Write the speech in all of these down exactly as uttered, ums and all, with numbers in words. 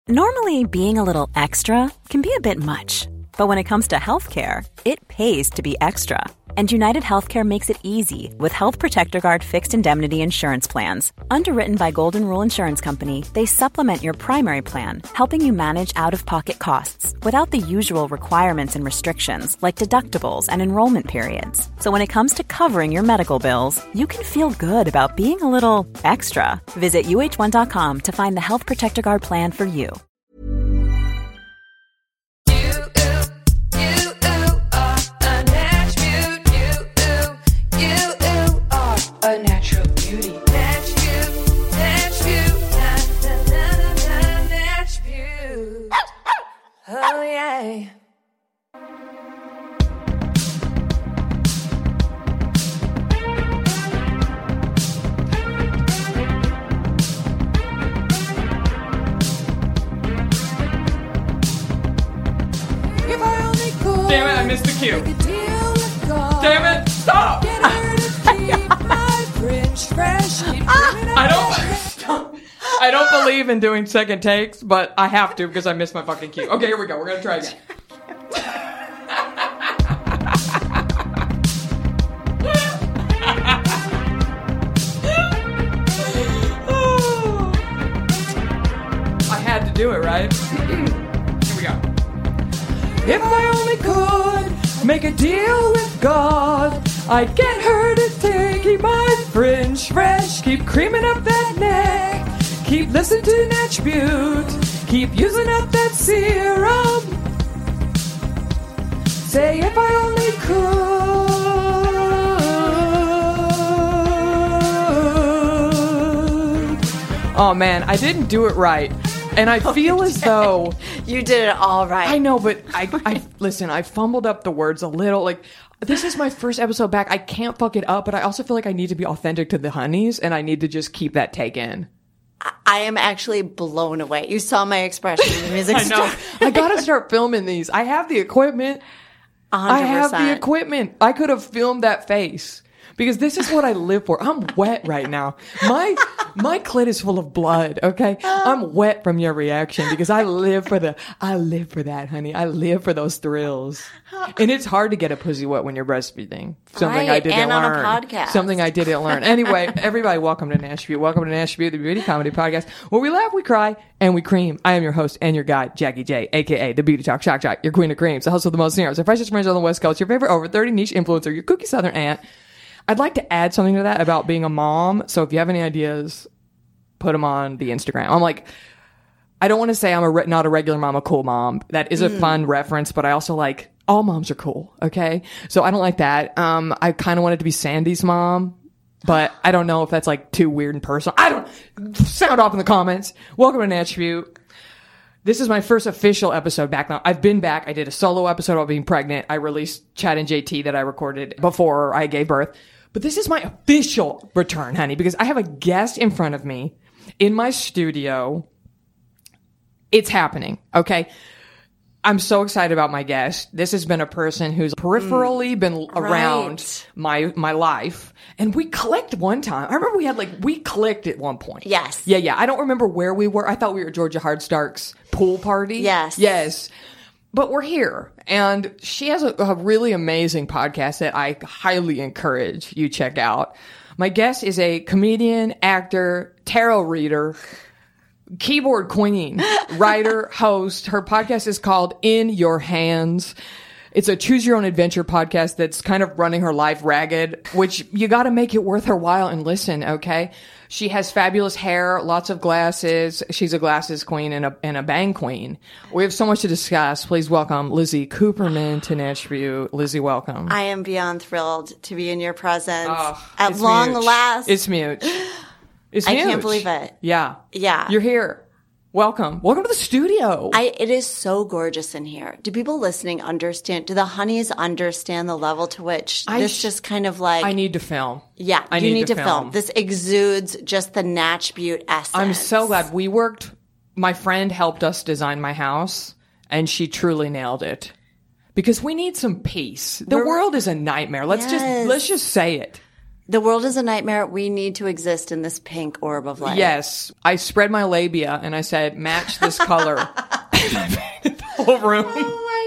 Normally, being a little extra can be a bit much. But when it comes to healthcare, it pays to be extra. And United Healthcare makes it easy with Health Protector Guard fixed indemnity insurance plans. Underwritten by Golden Rule Insurance Company, they supplement your primary plan, helping you manage out-of-pocket costs without the usual requirements and restrictions like deductibles and enrollment periods. So when it comes to covering your medical bills, you can feel good about being a little extra. Visit U H one dot com to find the Health Protector Guard plan for you. A natural beauty. Natch beaut, Natch beaut, na na na na na, Natch beaut. Oh yeah. If I only could. Damn it! I missed the cue. Damn it! Stop! I don't. I don't believe in doing second takes, but I have to because I missed my fucking cue. Okay, here we go. We're gonna try again. I had to do it, right? Here we go. If I only could make a deal with God, I'd get her to take keep my fringe fresh, keep creaming up that neck, keep listening to Natch Beaut, keep using up that serum. Say if I only could. Oh man, I didn't do it right. And I feel as though you did it all right. I know, but I, I listen. I fumbled up the words a little. Like this is my first episode back. I can't fuck it up, but I also feel like I need to be authentic to the honeys, and I need to just keep that take in. I am actually blown away. You saw my expression in the music. I know. I gotta start filming these. I have the equipment. one hundred percent. I have the equipment. I could have filmed that face. Because this is what I live for. I'm wet right now. My my clit is full of blood, okay? I'm wet from your reaction because I live for the I live for that, honey. I live for those thrills. And it's hard to get a pussy wet when you're breastfeeding. Something right, I didn't and learn. on a podcast. Something I didn't learn. Anyway, everybody, welcome to Natch Beaut. Welcome to Natch Beaut, the beauty comedy podcast where we laugh, we cry, and we cream. I am your host and your guide, Jackie J, aka the Beauty Talk Shock Jock, your queen of creams, the host of the most heroes, the freshest friends on the West Coast, your favorite over thirty niche influencer, your kooky Southern aunt. I'd like to add something to that about being a mom. So if you have any ideas, put them on the Instagram. I'm like, I don't want to say I'm a re- not a regular mom, a cool mom. That is a mm. fun reference, but I also like all moms are cool. Okay. So I don't like that. Um, I kind of wanted to be Sandy's mom, but I don't know if that's like too weird and personal. I don't sound off in the comments. Welcome to Natch Beaut. This is my first official episode back now. I've been back. I did a solo episode about being pregnant. I released Chad and J T that I recorded before I gave birth. But this is my official return, honey, because I have a guest in front of me in my studio. It's happening, okay? I'm so excited about my guest. This has been a person who's peripherally mm, been around right. my my life. And we clicked one time. I remember we had like, we clicked at one point. Yes. Yeah, yeah. I don't remember where we were. I thought we were at Georgia Hardstark's pool party. Yes. Yes. But we're here, and she has a, a really amazing podcast that I highly encourage you check out. My guest is a comedian, actor, tarot reader, keyboard queen, writer, host. Her podcast is called In Your Hands. It's a choose your own adventure podcast that's kind of running her life ragged, which you got to make it worth her while and listen, okay? She has fabulous hair, lots of glasses. She's a glasses queen and a, and a bang queen. We have so much to discuss. Please welcome Lizzie Cooperman to Natch Beaut. Lizzie, welcome. I am beyond thrilled to be in your presence. Oh, At long mute. last. It's mute. It's I huge. can't believe it. Yeah. Yeah. You're here. Welcome. Welcome to the studio. I, it is so gorgeous in here. Do people listening understand? Do the honeys understand the level to which I this sh- just kind of like... I need to film. Yeah, I you need, need to, to film. film. This exudes just the Natch Beaut essence. I'm so glad. We worked... My friend helped us design my house, and she truly nailed it. Because we need some peace. The We're, world is a nightmare. Let's yes. just let's just say it. The world is a nightmare. We need to exist in this pink orb of light. Yes. I spread my labia and I said, match this color. And I painted the whole room. Oh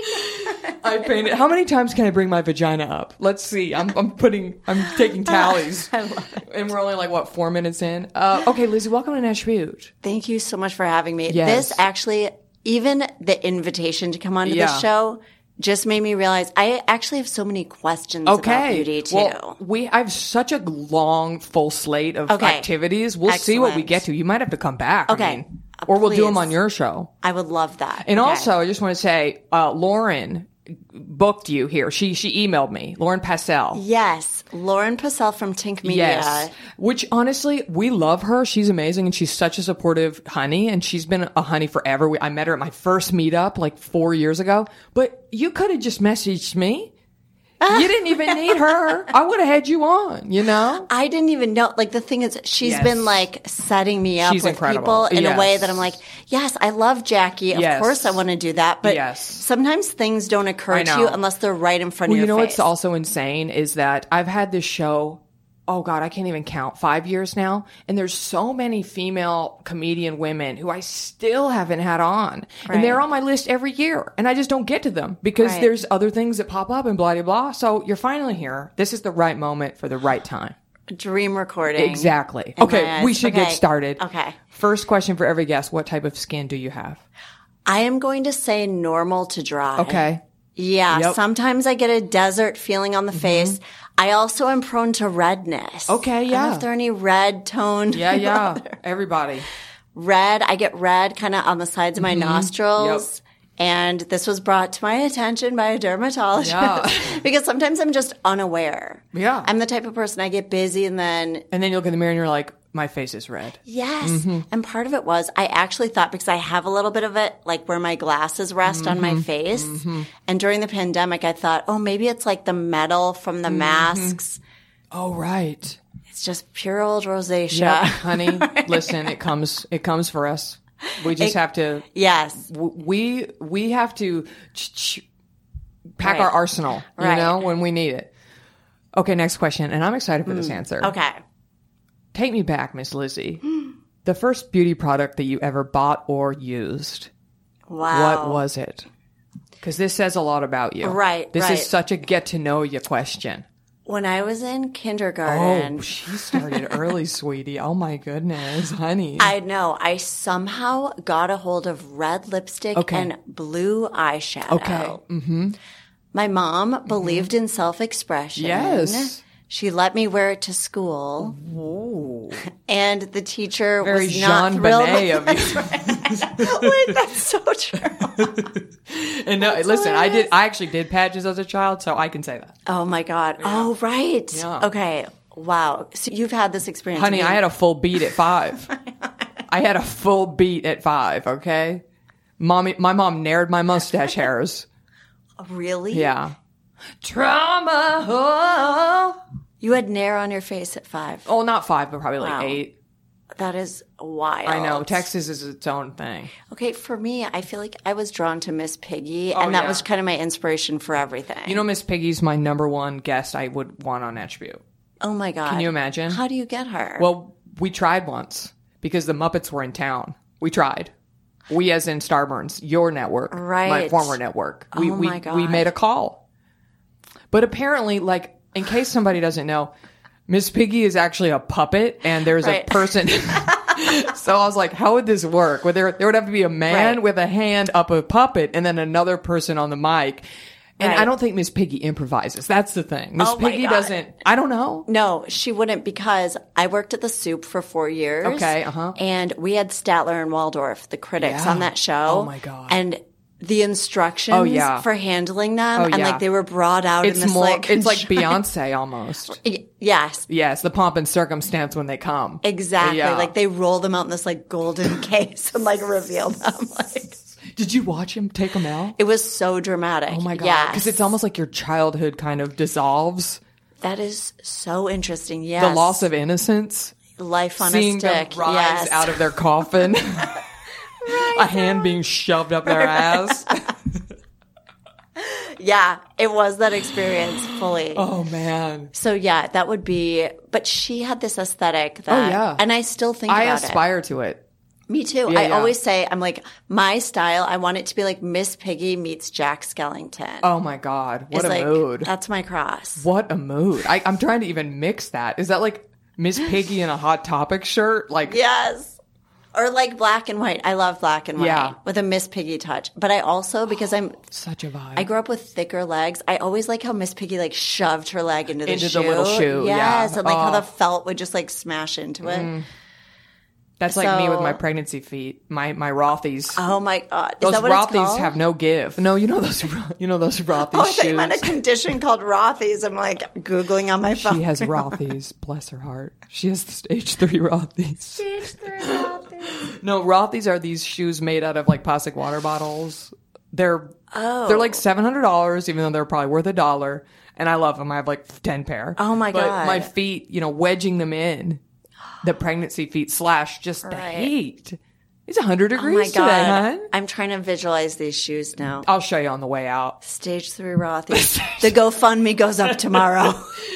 my God. I painted. How many times can I bring my vagina up? Let's see. I'm, I'm putting, I'm taking tallies. I love it. And we're only like, what, four minutes in? Uh, okay, Lizzie, welcome to Nash Butte. Thank you so much for having me. Yes. This actually, even the invitation to come onto Yeah. this show just made me realize I actually have so many questions about Okay. beauty too. Well, we I have such a long, full slate of Okay. activities. We'll see what we Excellent. get to. You might have to come back. I Okay. mean, Uh, or we'll do them please. on your show. I would love that. And Okay. also, I just want to say, uh, Lauren booked you here. She she emailed me, Lauren Passell. Yes, Lauren Passell from Tink Media. Yes. Which honestly, we love her. She's amazing and she's such a supportive honey and she's been a honey forever. We, I met her at my first meetup like four years ago. But you could have just messaged me. You didn't even need her. I would have had you on, you know? I didn't even know. Like the thing is, she's Yes. been like setting me up She's with incredible. people in Yes. a way that I'm like, yes, I love Jackie. Of Yes. course, I want to do that. But Yes. sometimes things don't occur I to you know. unless they're right in front Well, of you your know face. what's also insane is that I've had this show, oh God, I can't even count, five years now. And there's so many female comedian women who I still haven't had on. Right. And they're on my list every year. And I just don't get to them because Right. there's other things that pop up and blah, blah, blah. So you're finally here. This is the right moment for the right time. Dream recording. Exactly. in Okay, my eyes. we should Okay. get started. Okay. First question for every guest. What type of skin do you have? I am going to say normal to dry. Okay. Yeah. Yep. Sometimes I get a desert feeling on the face. I also am prone to redness. Okay, I don't know yeah. if there are any red toned. Yeah, yeah. Everybody. Red. I get red kind of on the sides of my Mm-hmm. nostrils. And this was brought to my attention by a dermatologist Yeah. because sometimes I'm just unaware. Yeah. I'm the type of person I get busy and then And then you look in the mirror and you're like, my face is red. yes. Mm-hmm. And part of it was I actually thought because I have a little bit of it like where my glasses rest on Mm-hmm. my face. And during the pandemic, I thought, oh, maybe it's like the metal from the Mm-hmm. masks. Oh, right. It's just pure old rosacea. Yeah, honey, listen, it comes it comes for us. We just It- have to Yes. w- we we have to ch- ch- pack Right. our arsenal, you Right. know, when we need it. Okay, next question, and I'm excited for this answer. Mm, Okay. Take me back, Miss Lizzie. The first beauty product that you ever bought or used. Wow. What was it? Because this says a lot about you. Right, This right. is such a get to know you question. When I was in kindergarten, Oh, she started early, sweetie. Oh my goodness, honey. I know I somehow got a hold of red lipstick Okay. and blue eyeshadow. Okay. Mm-hmm. My mom believed in self-expression. Yes. She let me wear it to school. Ooh. And the teacher Very was not Jean thrilled. Bonnet with of you. Wait, that's so true. And no, listen, I did. I actually did pageants as a child, so I can say that. Oh my God. Oh, right. Yeah. Okay. Wow. So you've had this experience. Honey, being- I had a full beat at five. I had a full beat at five. Okay, mommy, my mom nared my mustache hairs. Really? Yeah, trauma. Oh, You had nair on your face at five. oh not five, but probably like Wow. eight. That is wild. I know Texas is its own thing. Okay, for me, I feel like I was drawn to Miss Piggy, Oh, and that yeah. was kind of my inspiration for everything. You know, Miss Piggy's my number one guest. I would want on Attribute. oh my God. Can you imagine? How do you get her? Well, we tried once because the Muppets were in town. We tried. We, as in Starburns, your network, my Right. former network. We, Oh we, my God. we made a call. But apparently, like, in case somebody doesn't know, Miss Piggy is actually a puppet, and there's Right. a person. So I was like, how would this work? Would there, there would have to be a man Right. with a hand up a puppet, and then another person on the mic. And Right. I don't think Miss Piggy improvises. That's the thing. Miss Oh my Piggy God. doesn't. I don't know. no, she wouldn't because I worked at the Soup for four years. Okay, uh-huh. And we had Statler and Waldorf, the critics, Yeah. on that show. Oh my God. And the instructions Oh, yeah. for handling them, Oh, and yeah. like they were brought out It's in this more. like It's like Beyonce almost. Y- yes, Yes, the pomp and circumstance when they come. exactly. Yeah. Like they roll them out in this like golden case and like reveal them. Like Did you watch him take them out? it was so dramatic. Oh my god! Yes. Because it's almost like your childhood kind of dissolves. That is so interesting. Yes. The loss of innocence, life on seeing a stick. them rise yes. out of their coffin, a hand being shoved up their ass. Yeah, it was that experience fully. Oh, man. So yeah, that would be, but she had this aesthetic that, Oh, yeah. and I still think I about aspire to it. it. Me too. Yeah, I yeah. always say, I'm like, my style, I want it to be like Miss Piggy meets Jack Skellington. Oh, my God. What It's a like, mood. That's my cross. What a mood. I, I'm trying to even mix that. Is that like Miss Piggy in a Hot Topic shirt? Like, Yes. Or like black and white. I love black and white Yeah. with a Miss Piggy touch. But I also, because I'm, such a vibe. I grew up with thicker legs. I always like how Miss Piggy like shoved her leg into the Into shoe. the little shoe, Yes. yeah. And like how Oh. the felt would just like smash into it. That's like me with So- my pregnancy feet, my my Rothy's. Oh my God. Is those that what it's Rothy's called? have no give. No, you know those you know those Rothy's Oh, I thought you shoes. meant a condition called Rothy's. I'm like Googling on my phone. She has Rothy's, bless her heart. She has the stage three Rothy's. Stage three Rothy's. No, Rothy's are these shoes made out of like plastic water bottles. They're Oh. they're like seven hundred dollars, even though they're probably worth a dollar. And I love them. I have like ten pair. Oh, my but God. my feet, you know, wedging them in, the pregnancy feet slash just the Right. heat. It's one hundred Oh my degrees God. today, hon. I'm trying to visualize these shoes now. I'll show you on the way out. Stage three Rothy's. The GoFundMe goes up tomorrow.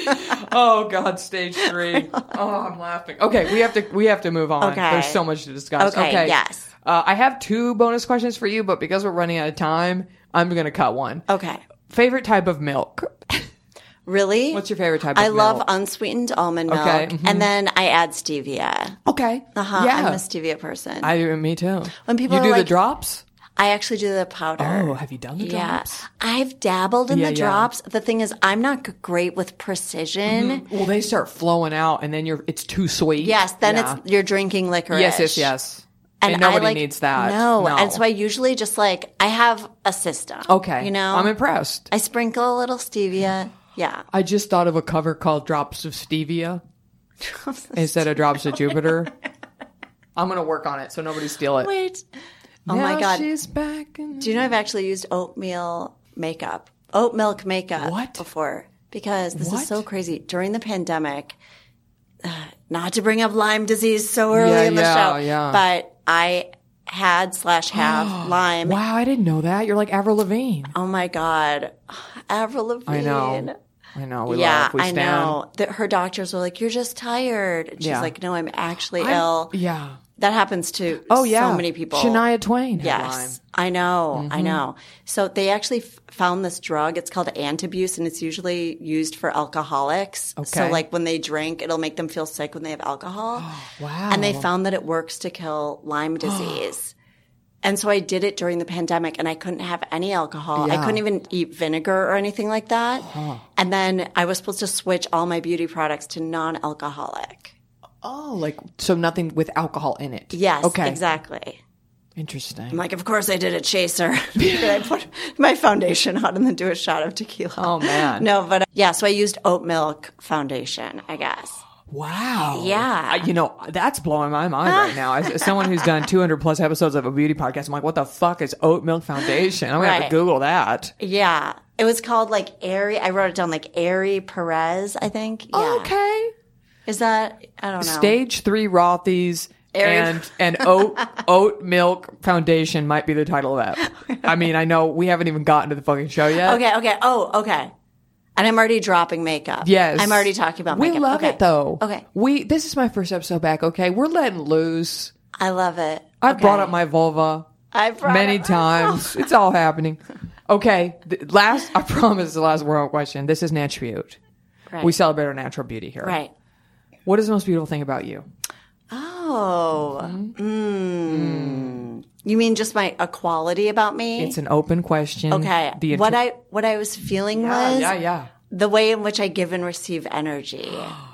Oh God, stage three. Oh, I'm laughing. Okay, we have to we have to move on. Okay. There's so much to discuss. Okay, yes. Uh, I have two bonus questions for you, but because we're running out of time, I'm going to cut one. Okay. Favorite type of milk? Really? What's your favorite type of I milk? love unsweetened almond milk. Okay, mhm. And then I add stevia. Okay. Uh-huh. Yeah. I'm a stevia person. I, I me too. When people you are do the like- drops? actually do the powder. Oh, have you done the Yeah. drops? I've dabbled in Yeah, the yeah. drops. The thing is, I'm not g- great with precision. Well, they start flowing out, and then you're it's too sweet. Yes, then Yeah. it's you're drinking licorice. yes, yes, yes. And, And, nobody I, like, needs that. No. And so I usually just like I have a system. okay, You know? I'm impressed. I sprinkle a little stevia. Yeah. I just thought of a cover called Drops of Stevia instead of Drops of Jupiter. I'm going to work on it so nobody steal it. Wait. Oh Now my God. she's back. In Do you know I've actually used oatmeal makeup, oat milk makeup What? before? Because this What? is so crazy. During the pandemic, uh, not to bring up Lyme disease so early Yeah, in the yeah, show, yeah. but I had slash have Lyme. Wow, I didn't know that. You're like Avril Lavigne. Oh my God. Avril Lavigne. I know. I know. We yeah, love. We I stand. know. The, her doctors were like, "You're just tired." And she's Yeah. like, "No, I'm actually I'm- ill." Yeah. That happens to Oh yeah. so many people. Shania Twain had Yes, Lyme. I know, Mm-hmm. I know. So they actually f- found this drug. It's called Antabuse, and it's usually used for alcoholics. So Okay. like when they drink, it'll make them feel sick when they have alcohol. Wow. And they found that it works to kill Lyme disease. And so I did it during the pandemic, and I couldn't have any alcohol. I Yeah. couldn't even eat vinegar or anything like that. And then I was supposed to switch all my beauty products to non-alcoholic. Oh, like so nothing with alcohol in it. Yes, Okay. exactly. Interesting. I'm like, of course I did a chaser. I put my foundation on and then do a shot of tequila. Oh, man. No, but uh, yeah, so I used oat milk foundation, I guess. Wow. Yeah. I, you know, that's blowing my mind right now. As, as someone who's done two hundred plus episodes of a beauty podcast, I'm like, what the fuck is oat milk foundation? I'm going to have Right. to Google that. Yeah. It was called like Airy. I wrote it down like Airy Perez, I think. Yeah. Okay. Is that, I don't know. Stage three Rothy's Airy- and and oat oat milk foundation might be the title of that. I mean, I know we haven't even gotten to the fucking show yet. Okay, okay. Oh, okay. And I'm already dropping makeup. Yes. I'm already talking about we makeup. love Okay. it though. Okay. We this is my first episode back. Okay, we're letting loose. I love it. I've Okay. brought up my vulva I brought many it- times. It's all happening. Okay, the last. I promise the last world question. This is Natural Beauty. Right. We celebrate our natural beauty here. Right. What is the most beautiful thing about you? Oh. Mm. You mean just my a quality about me? It's an open question. Okay. The what inter- I what I was feeling yeah, was yeah, yeah. the way in which I give and receive energy.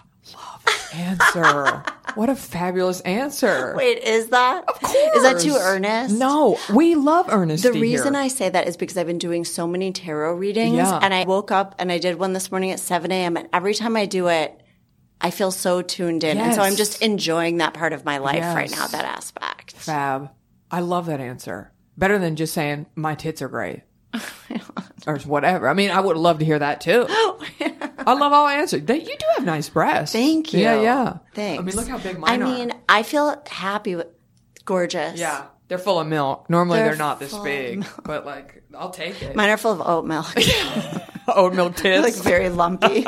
Answer. What a fabulous answer. Wait, is that? Of course. Is that too earnest? No, we love earnesty The reason here. I say that is because I've been doing so many tarot readings, Yeah. and I woke up and I did one this morning at seven a.m. and every time I do it, I feel so tuned in, and so I'm Yes. just enjoying that part of my life right Yes. now. That aspect. Fab. I love that answer. Better than just saying my tits are great. Or whatever. I mean, I would love to hear that too. I love all answers. They- You do have nice breasts. Thank you. Yeah, yeah. Thanks. I mean, look how big I mine are. mean, I feel happy with gorgeous. Yeah. They're full of milk. Normally they're, They're not this full of big, milk. but like I'll take it. Mine are full of oat milk. Oat milk tits. Like very lumpy.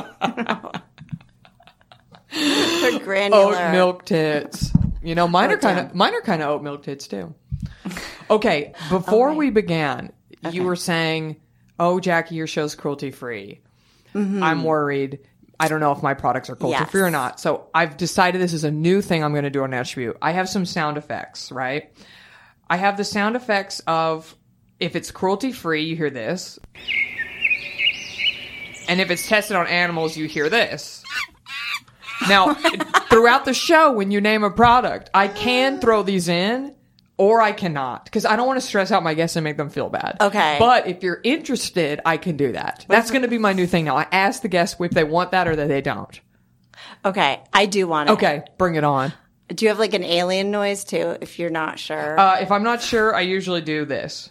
They're granular. Oat milk tits. You know, mine Oh, are kind damn. of mine are kind of oat milk tits too. Okay, before Okay. we began, Okay. you were saying, "Oh, Jackie, your show's cruelty free." Mm-hmm. I'm worried. I don't know if my products are cruelty free or Yes. not. So I've decided this is a new thing I'm going to do on Attribute. I have some sound effects, right? I have the sound effects of if it's cruelty free, you hear this, and if it's tested on animals, you hear this. Now, throughout the show, when you name a product, I can throw these in or I cannot because I don't want to stress out my guests and make them feel bad. Okay. But if you're interested, I can do that. That's going to be my new thing now. I ask the guests if they want that or that they don't. Okay, I do want it. Okay, bring it on. Do you have like an alien noise too, if you're not sure? Uh, if I'm not sure, I usually do this.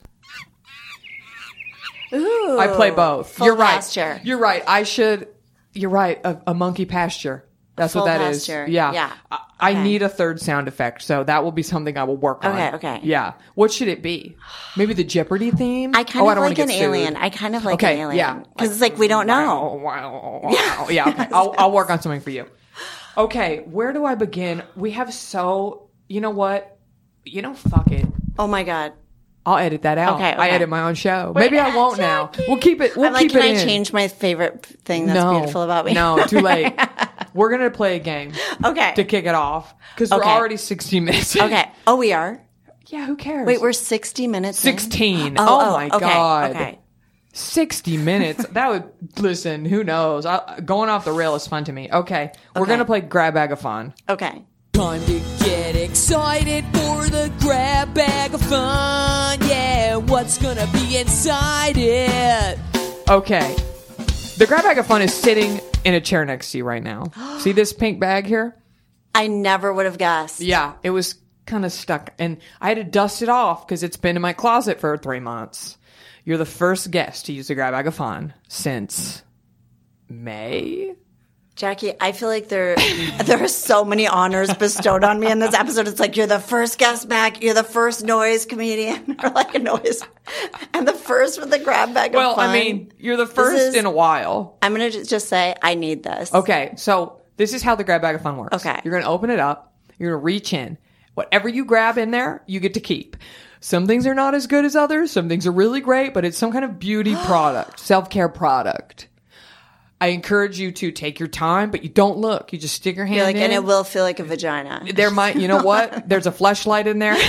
Ooh. I play both. Full You're right. pasture. You're right. I should. You're right. A, a monkey pasture. That's Full what that is. pasture. Yeah. Yeah. I, I Okay. need a third sound effect, so that will be something I will work on. Okay, okay. Yeah. What should it be? Maybe the Jeopardy theme? I kind oh, I of don't like wanna an get alien. sued. I kind of like Okay, an alien. yeah. Because it's like we don't know. Wow, wow, wow. Yeah, okay. I'll, I'll work on something for you. Okay, where do I begin? We have so, you know what? You know, fuck it. Oh my God. I'll edit that out. Okay, I okay. edit my own show. Maybe I won't now. We'll keep it. We'll I'm like, keep can it I in. change my favorite thing that's no, beautiful about me? No, too late. We're gonna play a game Okay. to kick it off because we're Okay. already sixty minutes. in. Okay. Oh, we are? Yeah, who cares? Wait, we're sixty minutes in? sixteen. Oh, Oh, oh, my okay, god. okay. sixty minutes. That would listen. Who knows? I, going off the rail is fun to me. Okay, we're Okay. gonna play Grab Bag of Fun. Okay. Time to get excited for the grab bag of fun. Yeah, what's gonna be inside it? Okay, the Grab Bag of Fun is sitting in a chair next to you right now. See this pink bag here? I never would have guessed. Yeah, it was kind of stuck, and I had to dust it off because it's been in my closet for three months. You're the first guest to use the Grab Bag of Fun since May. Jackie, I feel like there there are so many honors bestowed on me in this episode. It's like you're the first guest back, you're the first noise comedian, or like a noise, and the first with the grab bag Well, of fun. I mean, you're the first is- in a while. I'm gonna ju- just say I need this. Okay, so this is how the Grab Bag of Fun works. Okay. You're going to open it up. You're going to reach in. Whatever you grab in there, you get to keep. Some things are not as good as others. Some things are really great, but it's some kind of beauty product, self-care product. I encourage you to take your time, but you don't look. You just stick your hand You're like, in. and it will feel like a vagina. There might, you know what? There's a fleshlight in there.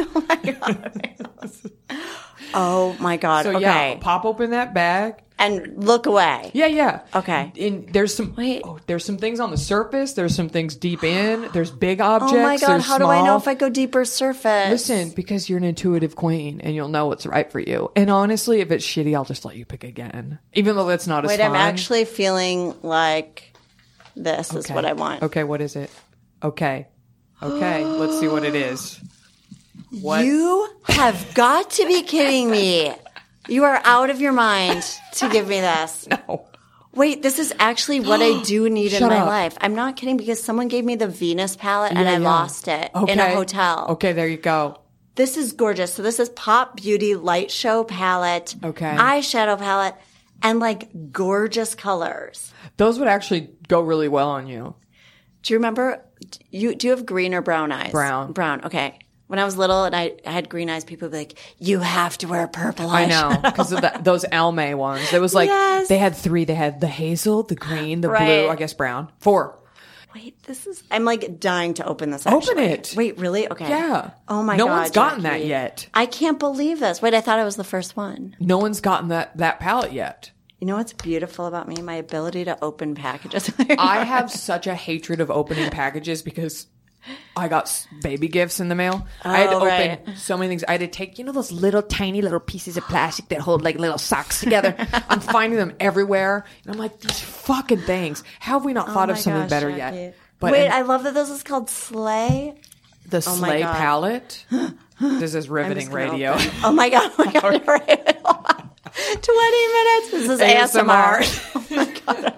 Oh my god. So okay. yeah, pop open that bag. And look away. Yeah, yeah. Okay. And there's some Wait. oh, there's some things on the surface. There's some things deep in. There's big objects. Oh my god. There's How do I know small. if I go deeper surface? Listen, because you're an intuitive queen and you'll know what's right for you. And honestly, if it's shitty, I'll just let you pick again. Even though that's not as Wait, fun. I'm actually feeling like this is Okay. what I want. Okay, what is it? Okay. Okay, let's see what it is. What? You have got to be kidding me. You are out of your mind to give me this. No. Wait, this is actually what I do need in Shut my up. life. I'm not kidding because someone gave me the Venus palette and Yeah, I yeah. lost it Okay. in a hotel. Okay, there you go. This is gorgeous. So this is Pop Beauty Light Show palette, Okay. eyeshadow palette, and like gorgeous colors. Those would actually go really well on you. Do you remember? You do you have green or brown eyes? Brown. Brown. Okay. When I was little and I, I had green eyes, people would be like, "You have to wear purple I eyeshadow." know, because of the, those Almay ones. It was like, Yes. they had three. They had the hazel, the green, the Right. blue, I guess brown. Four. Wait, this is. I'm like dying to open this. Actually. Open it. Wait, really? Okay. Yeah. Oh my No god. one's gotten Jackie. that yet. I can't believe this. Wait, I thought I was the first one. No one's gotten that, that palette yet. You know what's beautiful about me? My ability to open packages. I have such a hatred of opening packages because I got s- baby gifts in the mail. I had to Oh, open right. so many things. I had to take, you know, those little tiny little pieces of plastic that hold like little socks together. I'm finding them everywhere. And I'm like, these fucking things. How have we not thought Oh of my something gosh, better Jackie. yet? But Wait, and I love that this is called Slay. the oh my sleigh God. palette. This is I'm riveting just gonna radio. open- Oh my god! Oh my god! Right. Twenty minutes. This is A S M R. Oh my god!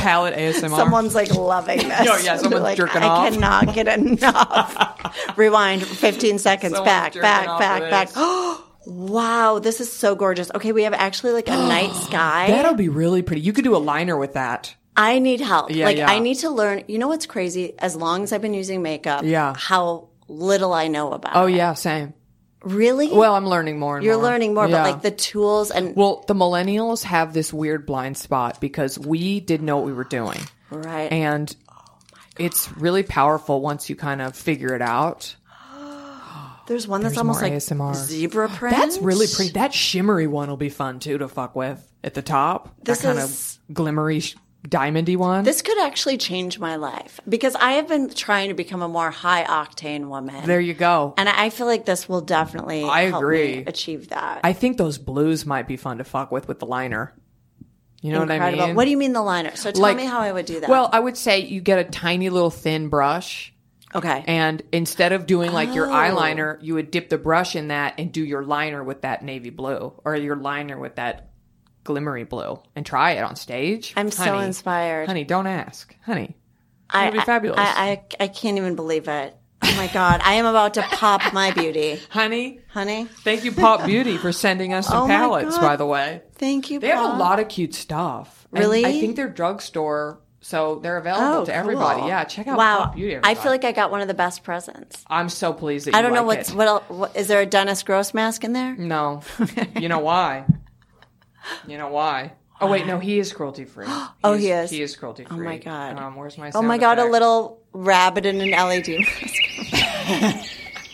palate A S M R. Someone's like loving this. Oh, yeah, someone's like, jerking I off. I cannot get enough. Rewind fifteen seconds. Someone's back, jerking back, off back, for back. this. Wow, this is so gorgeous. Okay, we have actually like a night sky. That'll be really pretty. You could do a liner with that. I need help. Yeah, like yeah. I need to learn. You know what's crazy? As long as I've been using makeup, Yeah. how little I know about Oh, it. yeah, same. Really? Well, I'm learning more and You're more. learning more, Yeah. but like the tools and Well, the millennials have this weird blind spot because we didn't know what we were doing. right. And it's really powerful once you kind of figure it out. There's one that's There's almost more like A S M R. zebra print. That's really pretty. That shimmery one will be fun too to fuck with at the top. This that kind is- of glimmery, sh- diamondy one. This could actually change my life because I have been trying to become a more high octane woman. there you go. And I feel like this will definitely I help agree. me achieve that. I think those blues might be fun to fuck with with the liner. You know Incredible. what I mean? What do you mean the liner? So tell Like- me how I would do that. Well, I would say you get a tiny little thin brush. okay. And instead of doing like your Oh. eyeliner, you would dip the brush in that and do your liner with that navy blue or your liner with that glimmery blue and try it on stage. I'm so Honey, inspired. Honey, don't ask. Honey, I, it'll be fabulous. I, I, I can't even believe it. Oh my God. I am about to pop my beauty. honey, Honey, thank you, Pop Beauty, for sending us some Oh my palettes, God. by the way. thank you, They have a Paul. lot of cute stuff. And Really? I think they're drugstore, so they're available Oh, to everybody. cool. Yeah, check out Wow. Pop Beauty. I everybody. feel like I got one of the best presents. I'm so pleased that you I don't know like what's it. what, else, what is there a Dennis Gross mask in there? No. You know why? You know why? Oh wait, no, he is cruelty free. Oh, he is? He is cruelty free. Oh my God. Um, where's my? Oh sound my God, a effect? little rabbit in an L E D mask.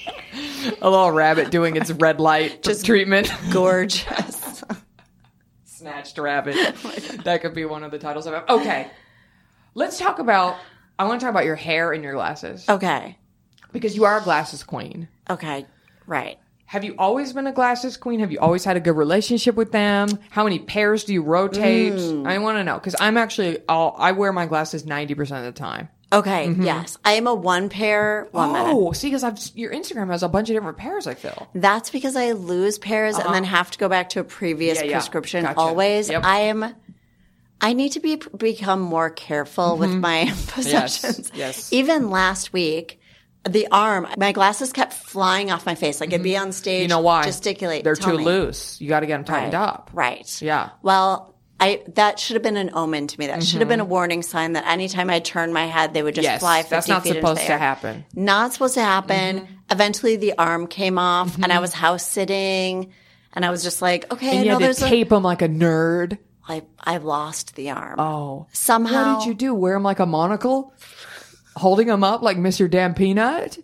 a little rabbit doing its red light Just- treatment. Gorgeous. Snatched rabbit. That could be one of the titles of it. Okay, let's talk about. I want to talk about your hair and your glasses Okay. because you are a glasses queen. Okay. Right. Have you always been a glasses queen? Have you always had a good relationship with them? How many pairs do you rotate? Mm. I want to know because I'm actually I'll, I wear my glasses ninety percent of the time. Okay. Yes. I am a one pair woman. Mm-hmm. Oh, see, because I've your Instagram has a bunch of different pairs. I feel. That's because I lose pairs and then have to go back to a previous Uh-huh. Yeah, yeah. prescription Gotcha. always. Yep. I am I need to be become more careful with my possessions. Mm-hmm. yes. Even last week, the arm, my glasses kept flying off my face. Like I'd be on stage, Mm-hmm. You know why? gesticulate. They're Tell too me. loose. You got to get them tightened Right. up. Right. Yeah. Well, I that should have been an omen to me. That should have been a warning sign that anytime I turned my head, they would just Mm-hmm. Yes, fly fifty that's not feet into supposed the to air. happen. Not supposed to happen. Mm-hmm. Eventually, the arm came off, and I was house sitting, and I was just like, okay, And I you know had there's to a. tape them like a nerd. I I lost the arm. Oh. Somehow. What did you do? Wear them like a monocle? Holding them up like Mister Damn Peanut?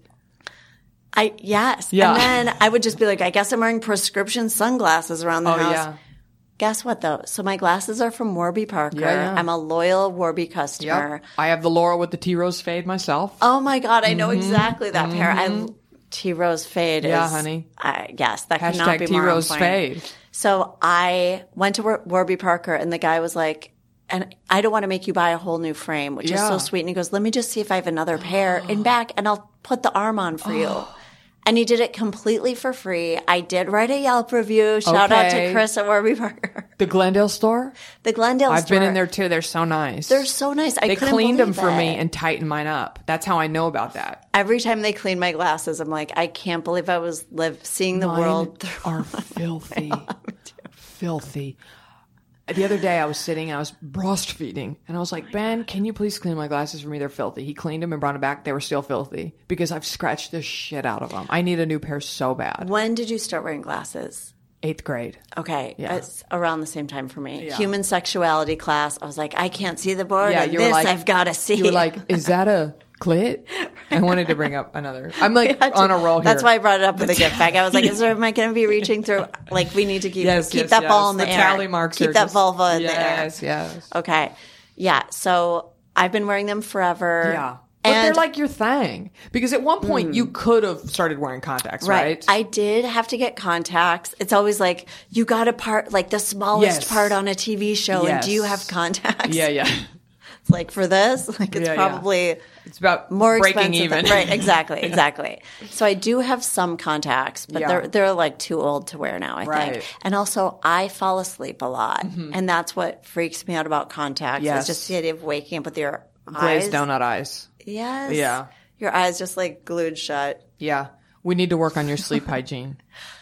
I yes. Yeah. And then I would just be like, I guess I'm wearing prescription sunglasses around the Oh, house. yeah. Guess what though? So my glasses are from Warby Parker. Yeah, yeah. I'm a loyal Warby customer. Yep. I have the Laura with the T Rose fade myself. Oh my god, I know exactly that pair. I T Rose fade Mm-hmm. Yeah, is honey. I yes, that cannot Hashtag be T more on Rose point. fade. So I went to War- Warby Parker and the guy was like, and I don't want to make you buy a whole new frame, which is Yeah. so sweet. And he goes, let me just see if I have another pair in back and I'll put the arm on for you. And he did it completely for free. I did write a Yelp review. Shout out to Okay. Chris at Warby Parker. The Glendale store? The Glendale I've store. been in there too. They're so nice. They're so nice. I They couldn't cleaned them believe for me it. and tightened mine up. That's how I know about that. Every time they clean my glasses, I'm like, I can't believe I was live seeing the Mine world through. are filthy. Filthy. The other day I was sitting, I was breastfeeding, and I was like, Ben, can you please clean my glasses for me? They're filthy. He cleaned them and brought them back. They were still filthy because I've scratched the shit out of them. I need a new pair so bad. When did you start wearing glasses? Eighth grade. Okay, Yeah. it's around the same time for me. Yeah. Human sexuality class. I was like, I can't see the board. Yeah, and you were this like- I've got to see. You were like, is that a clit? I wanted to bring up another. I'm like on a roll here. That's why I brought it up with the gift bag. I was like, is there, am I going to be reaching through? Like, we need to keep Yes, keep yes, that yes. ball in the, the air. tally marks keep are that just- vulva in yes, the air. Yes, yes. Okay, yeah. So I've been wearing them forever. Yeah. But and they're like your thing. Because at one point you could have started wearing contacts, right? I did have to get contacts. It's always like you got a part, like the smallest Yes. part on a T V show, and do you Yes. have contacts? Yeah, yeah. like for this, like it's Yeah, yeah. probably It's about more breaking expensive even. than- right, exactly, exactly. So I do have some contacts, but Yeah. they're they're like too old to wear now, I Right. think. And also I fall asleep a lot. And that's what freaks me out about contacts. Yes. Is just the idea of waking up with your Glazed eyes. donut eyes. Yes. Yeah. Your eyes just like glued shut. Yeah. We need to work on your sleep hygiene.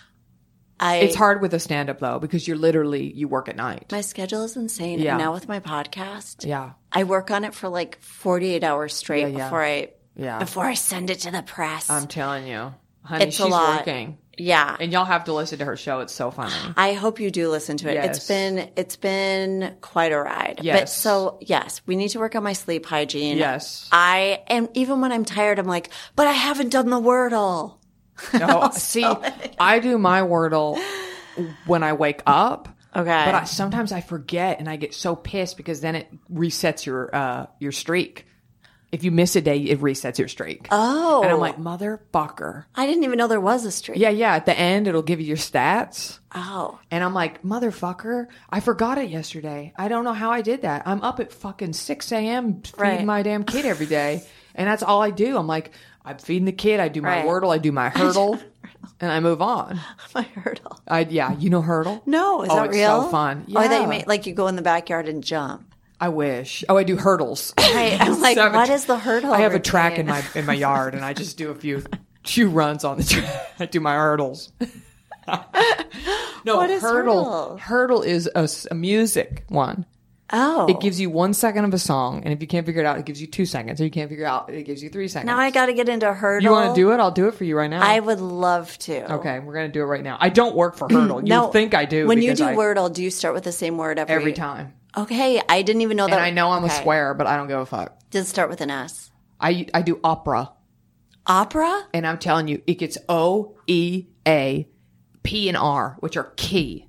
I It's hard with a stand-up, though, because you're literally, you work at night. my schedule is insane. Yeah. And now with my podcast, Yeah. I work on it for like forty-eight hours straight Yeah, yeah. before I Yeah. before I send it to the press. I'm telling you. Honey, It's a she's lot. working. yeah. And y'all have to listen to her show. It's so funny. I hope you do listen to it. Yes. It's been it's been quite a ride. But Yes. so yes, we need to work on my sleep hygiene. Yes. I am even when I'm tired, I'm like, but I haven't done the Wordle. No, see, I do my Wordle when I wake up. Okay. But I, sometimes I forget and I get so pissed because then it resets your uh, your streak. If you miss a day, it resets your streak. Oh. And I'm like, motherfucker. I didn't even know there was a streak. Yeah, yeah. At the end, it'll give you your stats. Oh. And I'm like, motherfucker, I forgot it yesterday. I don't know how I did that. I'm up at fucking six a.m. feeding Right. my damn kid every day. And that's all I do. I'm like, I'm feeding the kid. I do my Right. Wordle. I do my hurdle. and I move on. My hurdle. I Yeah, you know hurdle? No, is Oh, that it's real? so fun. Oh, I thought Yeah. you meant like you go in the backyard and jump. I wish. Oh, I do hurdles. Right. I'm like, So I have a what tr- is the hurdle? I have a track routine? in my in my yard, and I just do a few few runs on the track. I do my hurdles. no, What is hurdle. hurdle? Hurdle is a, s- a music one. Oh. It gives you one second of a song, and if you can't figure it out, it gives you two seconds. Or you can't figure it out, it gives you three seconds. Now I got to get into hurdle. You want to do it? I'll do it for you right now. I would love to. okay, we're gonna do it right now. I don't work for hurdle. You No, think I do? When you because do I- Wordle, do you start with the same word every every time. Okay, I didn't even know that. And I know I'm okay. a swear, but I don't give a fuck. Does it start with an S? I I do opera. Opera? And I'm telling you, it gets O, E, A, P, and R, which are key.